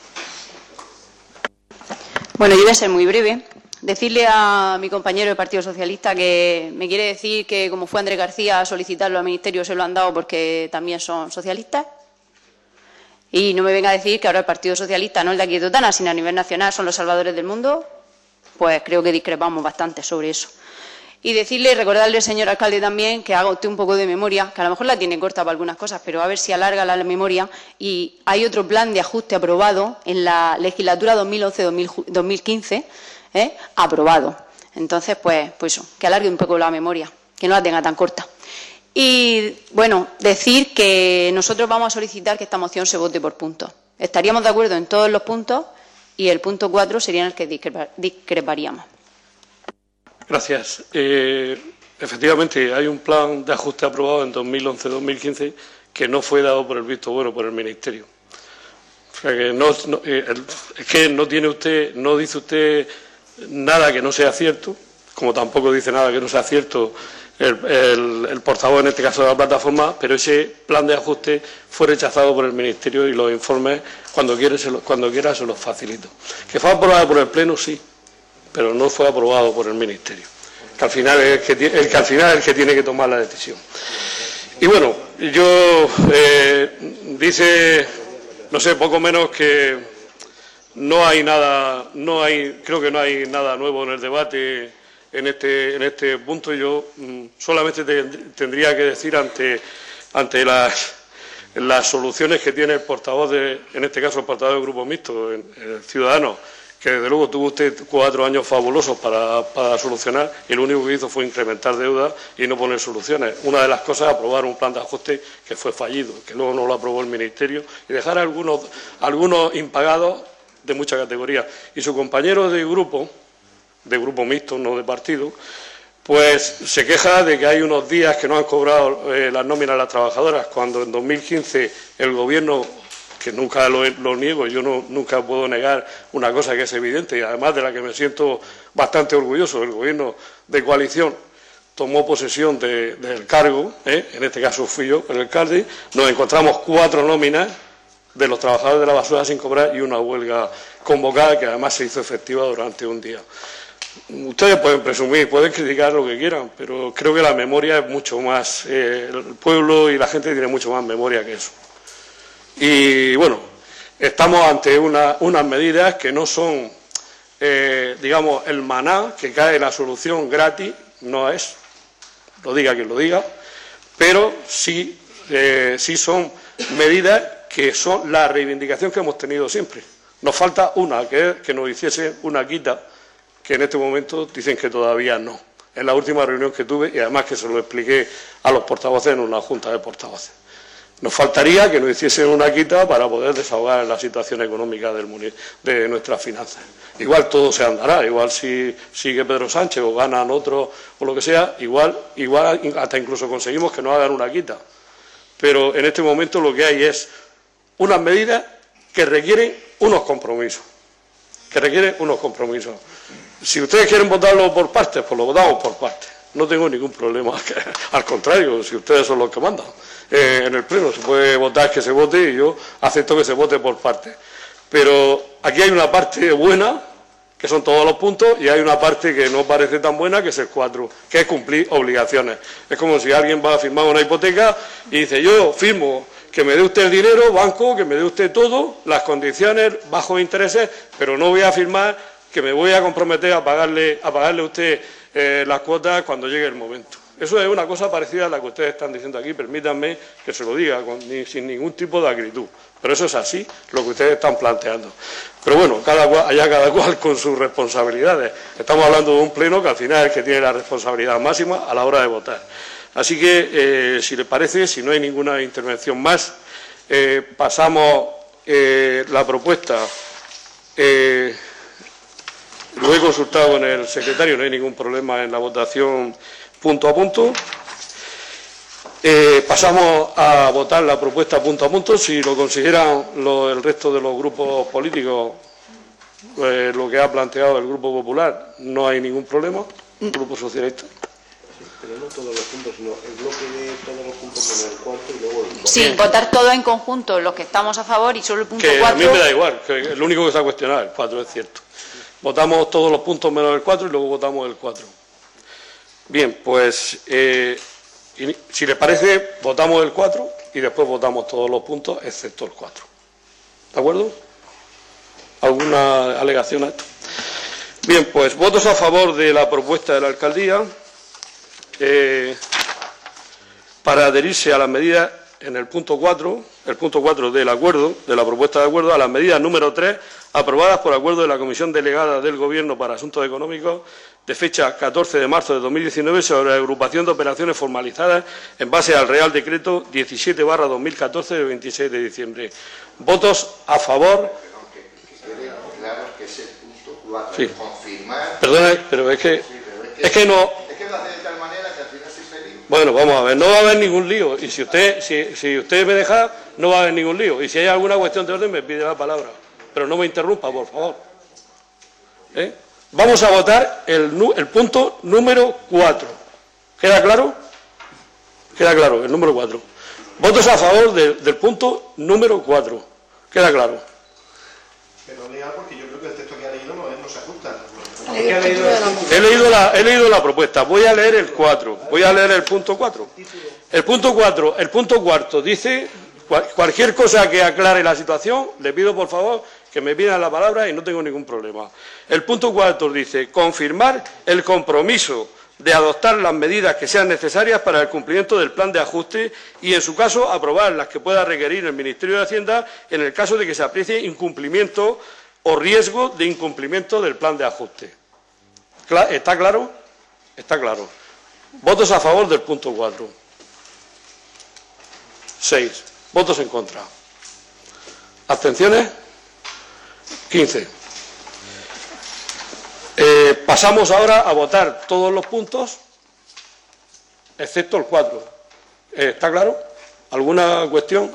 Bueno, yo voy a ser muy breve. Decirle a mi compañero del Partido Socialista que me quiere decir que, como fue Andrés García a solicitarlo al Ministerio, se lo han dado porque también son socialistas. Y no me venga a decir que ahora el Partido Socialista, no el de aquí de Totana, sino a nivel nacional, son los salvadores del mundo. Pues creo que discrepamos bastante sobre eso. Y decirle y recordarle al señor alcalde también que haga usted un poco de memoria, que a lo mejor la tiene corta para algunas cosas, pero a ver si alarga la memoria. Y hay otro plan de ajuste aprobado en la legislatura 2011-2015, aprobado. Entonces, pues eso, que alargue un poco la memoria, que no la tenga tan corta. Y, bueno, decir que nosotros vamos a solicitar que esta moción se vote por puntos. Estaríamos de acuerdo en todos los puntos y el punto 4 sería en el que discreparíamos. Gracias. Efectivamente, hay un plan de ajuste aprobado en 2011-2015 que no fue dado por el visto bueno por el Ministerio. O sea que es que no dice usted nada que no sea cierto, como tampoco dice nada que no sea cierto el portavoz, en este caso de la plataforma, pero ese plan de ajuste fue rechazado por el Ministerio y los informes, cuando quiera se los facilito. ¿Que fue aprobado por el Pleno? Sí, pero no fue aprobado por el Ministerio, que al final es el que tiene que tomar la decisión. Y bueno, yo dice, no sé, poco menos que creo que no hay nada nuevo en el debate en este punto. Yo solamente tendría que decir ante las soluciones que tiene el portavoz en este caso el portavoz del Grupo Mixto, el Ciudadanos, que desde luego tuvo usted 4 años fabulosos para solucionar, y lo único que hizo fue incrementar deuda y no poner soluciones. Una de las cosas es aprobar un plan de ajuste que fue fallido, que luego no lo aprobó el Ministerio, y dejar algunos impagados de mucha categoría. Y su compañero de grupo mixto, no de partido, pues se queja de que hay unos días que no han cobrado las nóminas a las trabajadoras, cuando en 2015 el Gobierno, que nunca lo niego, yo nunca puedo negar una cosa que es evidente y además de la que me siento bastante orgulloso, el Gobierno de coalición tomó posesión del cargo, en este caso fui yo el alcalde, nos encontramos 4 nóminas de los trabajadores de la basura sin cobrar y una huelga convocada que además se hizo efectiva durante un día. Ustedes pueden presumir, pueden criticar lo que quieran, pero creo que la memoria es mucho más, el pueblo y la gente tiene mucho más memoria que eso. Y bueno, estamos ante unas medidas que no son, digamos, el maná, que cae la solución gratis, no es, lo diga quien lo diga, pero sí son medidas que son la reivindicación que hemos tenido siempre. Nos falta una, que es que nos hiciese una quita, que en este momento dicen que todavía no. En la última reunión que tuve, y además que se lo expliqué a los portavoces en una junta de portavoces. Nos faltaría que nos hiciesen una quita para poder desahogar la situación económica de nuestras finanzas. Igual todo se andará, igual si sigue Pedro Sánchez o ganan otros o lo que sea, igual hasta incluso conseguimos que nos hagan una quita. pero en este momento lo que hay es unas medidas que requieren unos compromisos. Si ustedes quieren votarlo por partes, pues lo votamos por partes. No tengo ningún problema. Al contrario, si ustedes son los que mandan. En el Pleno se puede votar que se vote y yo acepto que se vote por partes. Pero aquí hay una parte buena, que son todos los puntos, y hay una parte que no parece tan buena, que es el 4, que es cumplir obligaciones. Es como si alguien va a firmar una hipoteca y dice, yo firmo que me dé usted el dinero, banco, que me dé usted todo, las condiciones, bajos intereses, pero no voy a firmar que me voy a comprometer a pagarle a usted las cuotas cuando llegue el momento. Eso es una cosa parecida a la que ustedes están diciendo aquí, permítanme que se lo diga sin ningún tipo de acritud. Pero eso es así, lo que ustedes están planteando. Pero bueno, cada cual con sus responsabilidades. Estamos hablando de un pleno que al final es el que tiene la responsabilidad máxima a la hora de votar. Así que, si les parece, si no hay ninguna intervención más, pasamos la propuesta. Lo he consultado con el secretario, no hay ningún problema en la votación punto a punto. Pasamos a votar la propuesta punto a punto. Si lo consideran el resto de los grupos políticos, lo que ha planteado el Grupo Popular, no hay ningún problema. El Grupo Socialista. Pero no todos los puntos, sino el bloque de todos los puntos menos el cuarto y luego el... Sí, votar todo en conjunto, los que estamos a favor, y solo el punto 4... A mí me da igual, que el único que se ha cuestionado es el 4, es cierto. Votamos todos los puntos menos el 4 y luego votamos el 4. Bien, pues, si les parece, votamos el 4 y después votamos todos los puntos excepto el 4. ¿De acuerdo? ¿Alguna alegación a esto? Bien, pues, votos a favor de la propuesta de la alcaldía para adherirse a las medidas en el punto 4 del acuerdo, de la propuesta de acuerdo, a las medidas número 3, aprobadas por acuerdo de la Comisión Delegada del Gobierno para Asuntos Económicos de fecha 14 de marzo de 2019 sobre la agrupación de operaciones formalizadas en base al Real Decreto 17/2014 de 26 de diciembre. ¿Votos a favor? Claro que es el punto 4, sí. Confirmar... Perdona, pero es que no... Es que lo hace de tal manera que al final se lío. Bueno, vamos a ver, no va a haber ningún lío. Y si usted me deja, no va a haber ningún lío. Y si hay alguna cuestión de orden, me pide la palabra. Pero no me interrumpa, por favor. Vamos a votar el punto número 4. ¿Queda claro? Queda claro, el número 4. Votos a favor del punto número 4. ¿Queda claro? Pero lea, porque yo creo que el texto que ha leído no se ajusta. He leído la propuesta. Voy a leer el 4. Voy a leer el punto 4. El punto 4 dice... Cualquier cosa que aclare la situación, le pido por favor que me pidan la palabra y no tengo ningún problema. El punto 4 dice, confirmar el compromiso de adoptar las medidas que sean necesarias para el cumplimiento del plan de ajuste y, en su caso, aprobar las que pueda requerir el Ministerio de Hacienda en el caso de que se aprecie incumplimiento o riesgo de incumplimiento del plan de ajuste. ¿Está claro? Está claro. Votos a favor del punto 4. 6. Votos en contra. ¿Abstenciones? 15. Pasamos ahora a votar todos los puntos, excepto el 4. ¿Está claro? ¿Alguna cuestión?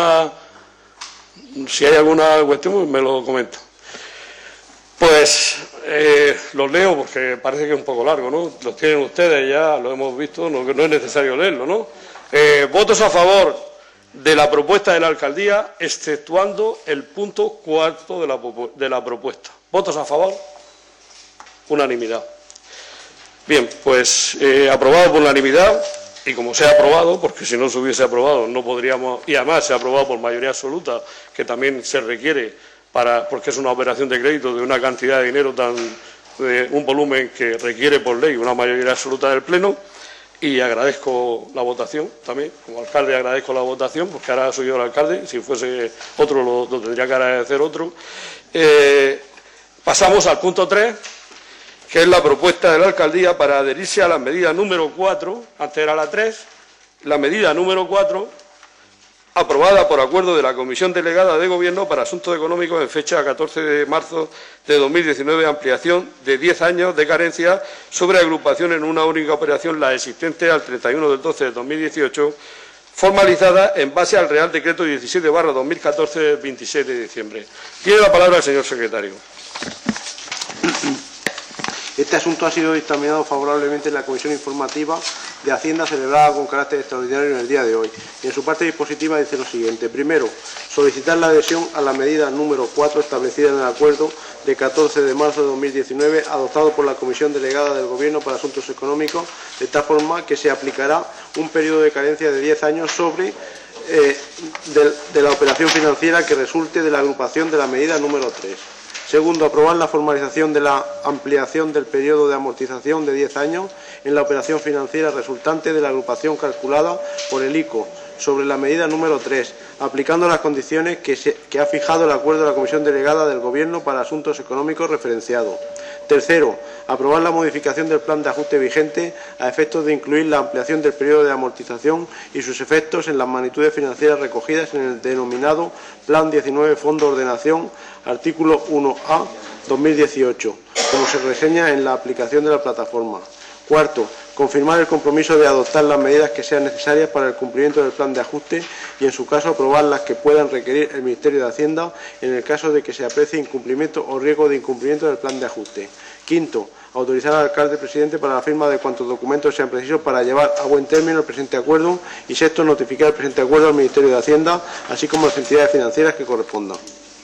Si hay alguna cuestión, me lo comenta. Pues los leo porque parece que es un poco largo, ¿no? Los tienen ustedes, ya lo hemos visto, no es necesario leerlo, ¿no? Votos a favor de la propuesta de la alcaldía, exceptuando el punto 4 de la propuesta. ¿Votos a favor? Unanimidad. Bien, pues aprobado por unanimidad, y como se ha aprobado, porque si no se hubiese aprobado no podríamos, y además se ha aprobado por mayoría absoluta, que también se requiere porque es una operación de crédito de una cantidad de dinero un volumen que requiere por ley una mayoría absoluta del Pleno. Y agradezco la votación también, como alcalde agradezco la votación, porque ahora soy yo el alcalde, si fuese otro lo tendría que agradecer otro. Pasamos al punto 3, que es la propuesta de la alcaldía para adherirse a la medida número 4, antes era la 3, la medida número 4, aprobada por acuerdo de la Comisión Delegada de Gobierno para Asuntos Económicos en fecha 14 de marzo de 2019, ampliación de 10 años de carencia sobre agrupación en una única operación, la existente al 31 del 12 de 2018, formalizada en base al Real Decreto 17/2014 del 26 de diciembre. Tiene la palabra el señor secretario. Este asunto ha sido dictaminado favorablemente en la Comisión Informativa de Hacienda celebrada con carácter extraordinario en el día de hoy. Y en su parte dispositiva dice lo siguiente. Primero, solicitar la adhesión a la medida número 4 establecida en el acuerdo de 14 de marzo de 2019 adoptado por la Comisión Delegada del Gobierno para Asuntos Económicos, de tal forma que se aplicará un periodo de carencia de 10 años sobre de la operación financiera que resulte de la agrupación de la medida número 3. Segundo, aprobar la formalización de la ampliación del periodo de amortización de 10 años en la operación financiera resultante de la agrupación calculada por el ICO sobre la medida número 3, aplicando las condiciones que ha fijado el acuerdo de la Comisión Delegada del Gobierno para Asuntos Económicos referenciado. Tercero, aprobar la modificación del plan de ajuste vigente a efectos de incluir la ampliación del periodo de amortización y sus efectos en las magnitudes financieras recogidas en el denominado Plan 19 Fondo de Ordenación, artículo 1A 2018, como se reseña en la aplicación de la plataforma. Cuarto, confirmar el compromiso de adoptar las medidas que sean necesarias para el cumplimiento del plan de ajuste y, en su caso, aprobar las que puedan requerir el Ministerio de Hacienda en el caso de que se aprecie incumplimiento o riesgo de incumplimiento del plan de ajuste. Quinto, autorizar al alcalde presidente para la firma de cuantos documentos sean precisos para llevar a buen término el presente acuerdo y, sexto, notificar el presente acuerdo al Ministerio de Hacienda, así como a las entidades financieras que correspondan.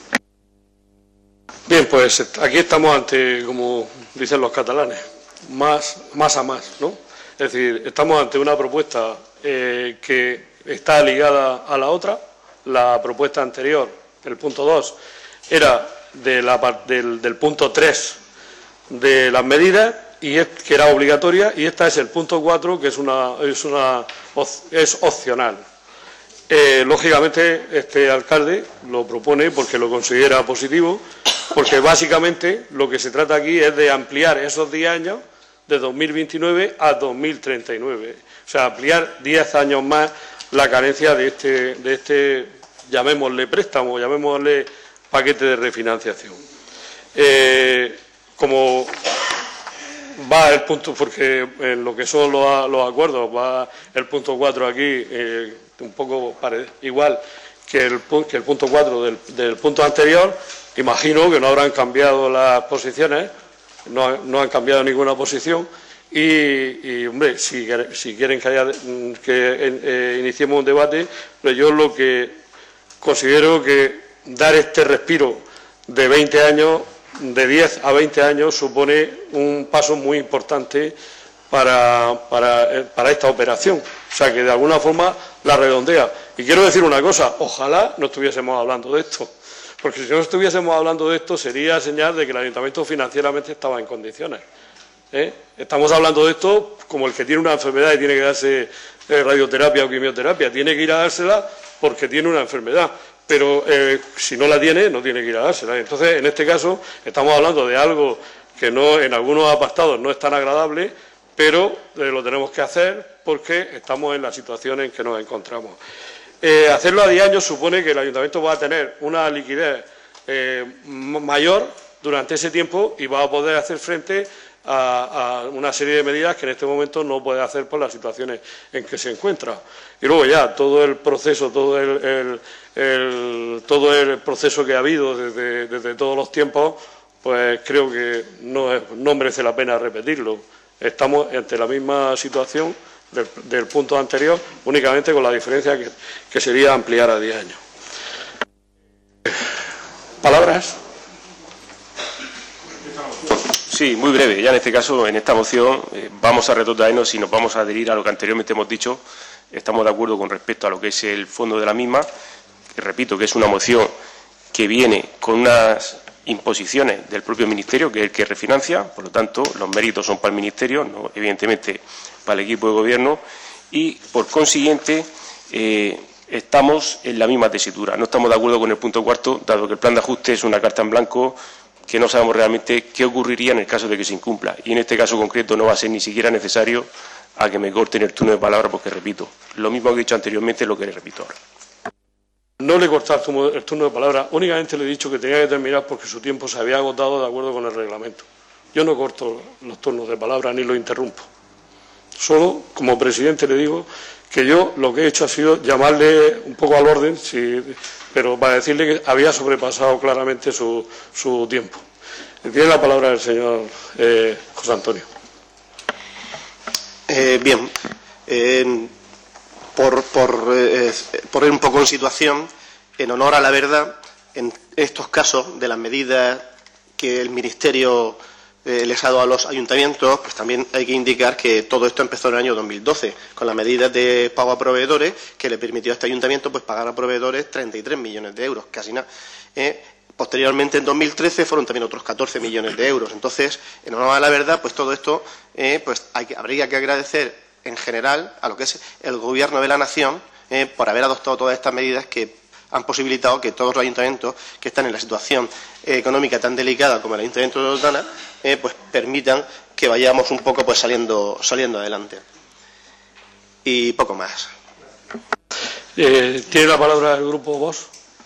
Bien, pues aquí estamos ante, como dicen los catalanes, más a más, ¿no? Es decir, estamos ante una propuesta que está ligada a la otra. La propuesta anterior, el punto 2, era del punto 3 de las medidas, que era obligatoria, y esta es el punto 4, que es opcional. Lógicamente, este alcalde lo propone porque lo considera positivo, porque básicamente lo que se trata aquí es de ampliar esos 10 años de 2029 a 2039. O sea, ampliar 10 años más la carencia de este, llamémosle préstamo, llamémosle paquete de refinanciación. Como va el punto, porque en lo que son los acuerdos, va el punto 4 aquí, un poco igual que el punto 4 del punto anterior. Imagino que no habrán cambiado las posiciones, no han cambiado ninguna posición y hombre, si quieren que iniciemos un debate, pues yo lo que considero que dar este respiro de 20 años, de 10 a 20 años, supone un paso muy importante para esta operación. O sea, que de alguna forma la redondea. Y quiero decir una cosa, ojalá no estuviésemos hablando de esto. Porque si no estuviésemos hablando de esto, sería señal de que el ayuntamiento financieramente estaba en condiciones. Estamos hablando de esto como el que tiene una enfermedad y tiene que darse radioterapia o quimioterapia. Tiene que ir a dársela porque tiene una enfermedad. Pero si no la tiene, no tiene que ir a dársela. Entonces, en este caso, estamos hablando de algo que en algunos apartados no es tan agradable, pero lo tenemos que hacer porque estamos en la situación en que nos encontramos. Hacerlo a 10 años supone que el ayuntamiento va a tener una liquidez mayor durante ese tiempo y va a poder hacer frente a una serie de medidas que en este momento no puede hacer por las situaciones en que se encuentra. Y luego ya todo el proceso, todo el proceso que ha habido desde todos los tiempos, pues creo que no merece la pena repetirlo. Estamos ante la misma situación del punto anterior, únicamente con la diferencia que sería ampliar a 10 años. ¿Palabras? Sí, muy breve. Ya en este caso, en esta moción, vamos a retrotraernos y nos vamos a adherir a lo que anteriormente hemos dicho. Estamos de acuerdo con respecto a lo que es el fondo de la misma, que repito que es una moción que viene con unas imposiciones del propio Ministerio, que es el que refinancia, por lo tanto, los méritos son para el Ministerio, no evidentemente para el equipo de gobierno, y por consiguiente estamos en la misma tesitura. No estamos de acuerdo con el punto 4, dado que el plan de ajuste es una carta en blanco que no sabemos realmente qué ocurriría en el caso de que se incumpla. Y en este caso concreto no va a ser ni siquiera necesario a que me corten el turno de palabra, porque repito, lo mismo que he dicho anteriormente es lo que le repito ahora. No le he cortado el turno de palabra, únicamente le he dicho que tenía que terminar porque su tiempo se había agotado de acuerdo con el reglamento. Yo no corto los turnos de palabra ni los interrumpo. Solo, como presidente, le digo que yo lo que he hecho ha sido llamarle un poco al orden, pero para decirle que había sobrepasado claramente su tiempo. Tiene la palabra el señor José Antonio. Bien, por ir un poco en situación, en honor a la verdad, en estos casos de las medidas que el Ministerio les ha dado a los ayuntamientos, pues también hay que indicar que todo esto empezó en el año 2012, con las medidas de pago a proveedores que le permitió a este ayuntamiento pues pagar a proveedores 33 millones de euros, casi nada. Posteriormente, en 2013, fueron también otros 14 millones de euros. Entonces, en honor a la verdad, pues todo esto pues habría que agradecer en general a lo que es el Gobierno de la Nación por haber adoptado todas estas medidas que han posibilitado que todos los ayuntamientos que están en la situación económica tan delicada como el Ayuntamiento de Totana pues permitan que vayamos un poco pues saliendo adelante. Y poco más. ¿Tiene la palabra el Grupo Vox?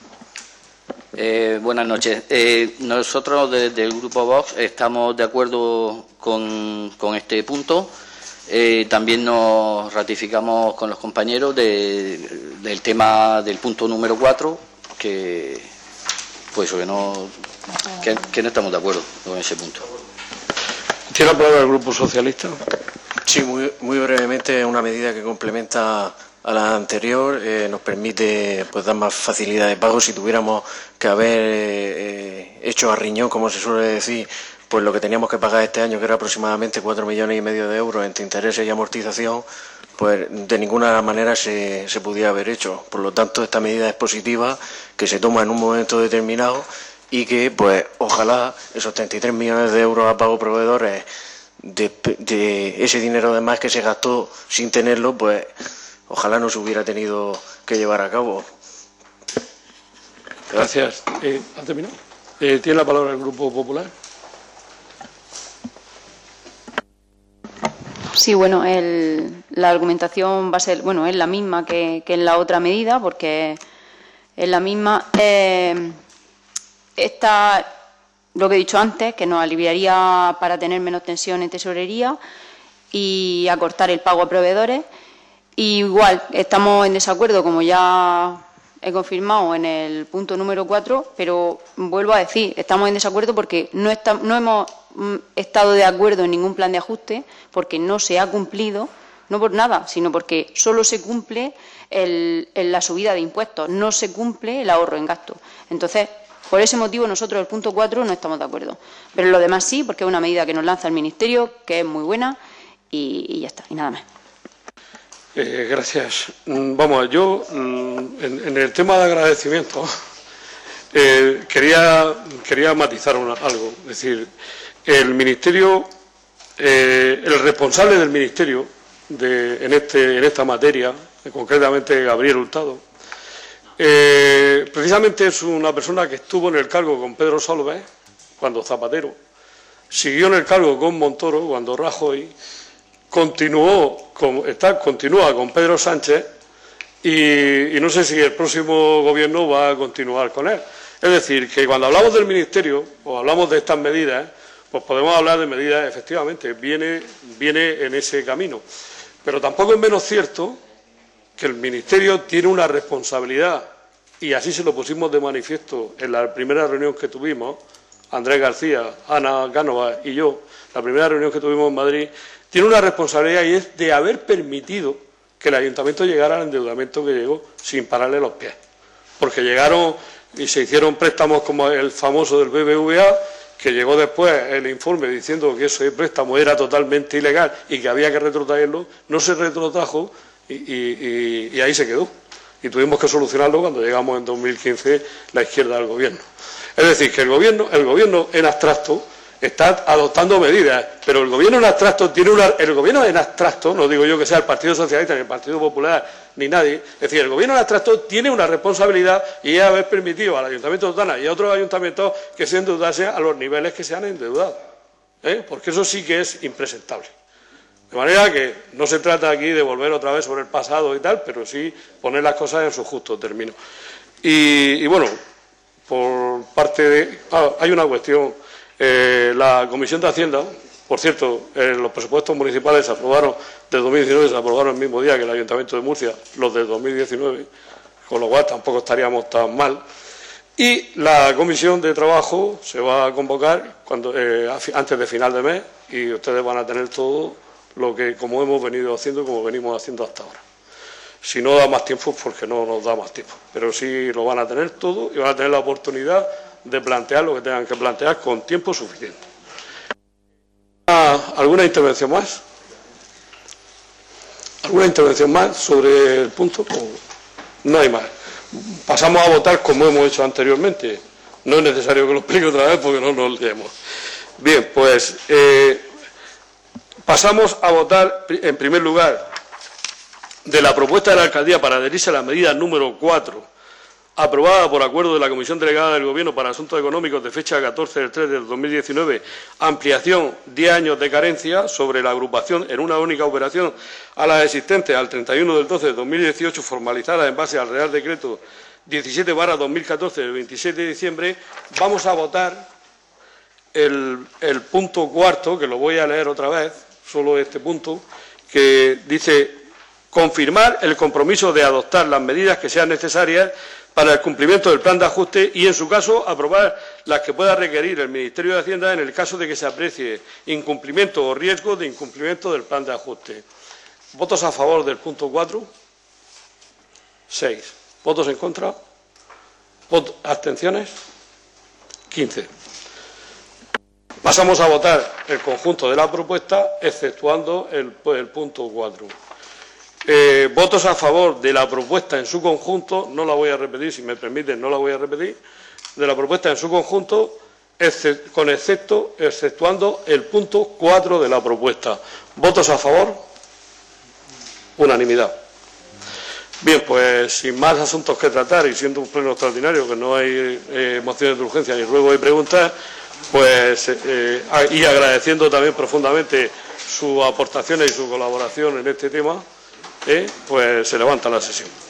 Buenas noches. Nosotros desde el Grupo Vox estamos de acuerdo con este punto. También nos ratificamos con los compañeros del tema del punto número 4, que no estamos de acuerdo con ese punto. ¿Tiene la palabra el Grupo Socialista? Sí, muy brevemente, una medida que complementa a la anterior, nos permite pues dar más facilidad de pago. Si tuviéramos que haber hecho a riñón, como se suele decir, pues lo que teníamos que pagar este año, que era aproximadamente 4,5 millones de euros entre intereses y amortización, pues de ninguna manera se pudiera haber hecho. Por lo tanto, esta medida es positiva, que se toma en un momento determinado y que, pues, ojalá esos 33 millones de euros a pago proveedores de ese dinero de más que se gastó sin tenerlo, pues ojalá no se hubiera tenido que llevar a cabo. Gracias. ¿Ha terminado? ¿Tiene la palabra el Grupo Popular? Sí, bueno, la argumentación va a ser, bueno, es la misma que en la otra medida, porque es la misma. Esta, lo que he dicho antes, que nos aliviaría para tener menos tensión en tesorería y acortar el pago a proveedores. Y igual, estamos en desacuerdo, como ya he confirmado en el punto número 4, pero vuelvo a decir, estamos en desacuerdo porque no hemos estado de acuerdo en ningún plan de ajuste, porque no se ha cumplido, no por nada, sino porque solo se cumple la subida de impuestos, no se cumple el ahorro en gasto. Entonces, por ese motivo nosotros el punto 4 no estamos de acuerdo. Pero en lo demás sí, porque es una medida que nos lanza el Ministerio, que es muy buena, y ya está, y nada más. Gracias. Vamos, yo en el tema de agradecimiento quería matizar algo. Es decir, el Ministerio, el responsable del Ministerio en esta materia, concretamente Gabriel Hurtado, precisamente es una persona que estuvo en el cargo con Pedro Solbes cuando Zapatero, siguió en el cargo con Montoro cuando Rajoy, continúa con Pedro Sánchez y no sé si el próximo gobierno va a continuar con él. Es decir, que cuando hablamos del Ministerio o hablamos de estas medidas, pues podemos hablar de medidas, efectivamente, viene en ese camino. Pero tampoco es menos cierto que el Ministerio tiene una responsabilidad, y así se lo pusimos de manifiesto en la primera reunión que tuvimos, Andrés García, Ana Cánovas y yo, la primera reunión que tuvimos en Madrid, tiene una responsabilidad y es de haber permitido que el Ayuntamiento llegara al endeudamiento que llegó sin pararle los pies. Porque llegaron y se hicieron préstamos como el famoso del BBVA, que llegó después el informe diciendo que ese préstamo era totalmente ilegal y que había que retrotraerlo, no se retrotrajo y ahí se quedó. Y tuvimos que solucionarlo cuando llegamos en 2015 la izquierda al gobierno. Es decir, que el gobierno en abstracto está adoptando medidas, pero el gobierno en abstracto no digo yo que sea el Partido Socialista ni el Partido Popular ni nadie, es decir, el gobierno en abstracto tiene una responsabilidad y es haber permitido al Ayuntamiento de Totana y a otros ayuntamientos que se endeudasen a los niveles que se han endeudado, porque eso sí que es impresentable. De manera que no se trata aquí de volver otra vez sobre el pasado y tal, pero sí poner las cosas en su justo término. Y bueno, por parte de... hay una cuestión. La Comisión de Hacienda Por cierto, los presupuestos municipales se aprobaron del 2019, se aprobaron el mismo día que el Ayuntamiento de Murcia, los del 2019, con lo cual tampoco estaríamos tan mal. Y la comisión de trabajo se va a convocar antes de final de mes y ustedes van a tener todo lo que como hemos venido haciendo, como venimos haciendo hasta ahora. Si no da más tiempo, porque no nos da más tiempo, pero sí lo van a tener todo y van a tener la oportunidad de plantear lo que tengan que plantear con tiempo suficiente. ¿Alguna intervención más? ¿Alguna intervención más sobre el punto? No hay más. Pasamos a votar como hemos hecho anteriormente. No es necesario que lo explique otra vez porque no nos leemos. Bien, pues pasamos a votar en primer lugar de la propuesta de la alcaldía para adherirse a la medida número 4, aprobada por acuerdo de la Comisión Delegada del Gobierno para Asuntos Económicos de fecha 14 del 3 del 2019, ampliación 10 años de carencia sobre la agrupación en una única operación a las existentes al 31 del 12 de 2018, formalizadas en base al Real Decreto 17/2014 del 27 de diciembre, vamos a votar el punto cuarto, que lo voy a leer otra vez, solo este punto, que dice: confirmar el compromiso de adoptar las medidas que sean necesarias para el cumplimiento del plan de ajuste y, en su caso, aprobar las que pueda requerir el Ministerio de Hacienda en el caso de que se aprecie incumplimiento o riesgo de incumplimiento del plan de ajuste. ¿Votos a favor del punto 4? 6. ¿Votos en contra? ¿Abstenciones? 15. Pasamos a votar el conjunto de la propuesta, exceptuando el punto 4. Votos a favor de la propuesta en su conjunto, no la voy a repetir, si me permiten, no la voy a repetir, de la propuesta en su conjunto, exceptuando el punto 4 de la propuesta. ¿Votos a favor? Unanimidad. Bien, pues sin más asuntos que tratar y siendo un pleno extraordinario, que no hay mociones de urgencia ni ruegos y preguntas, pues y agradeciendo también profundamente sus aportaciones y su colaboración en este tema, pues se levanta la sesión.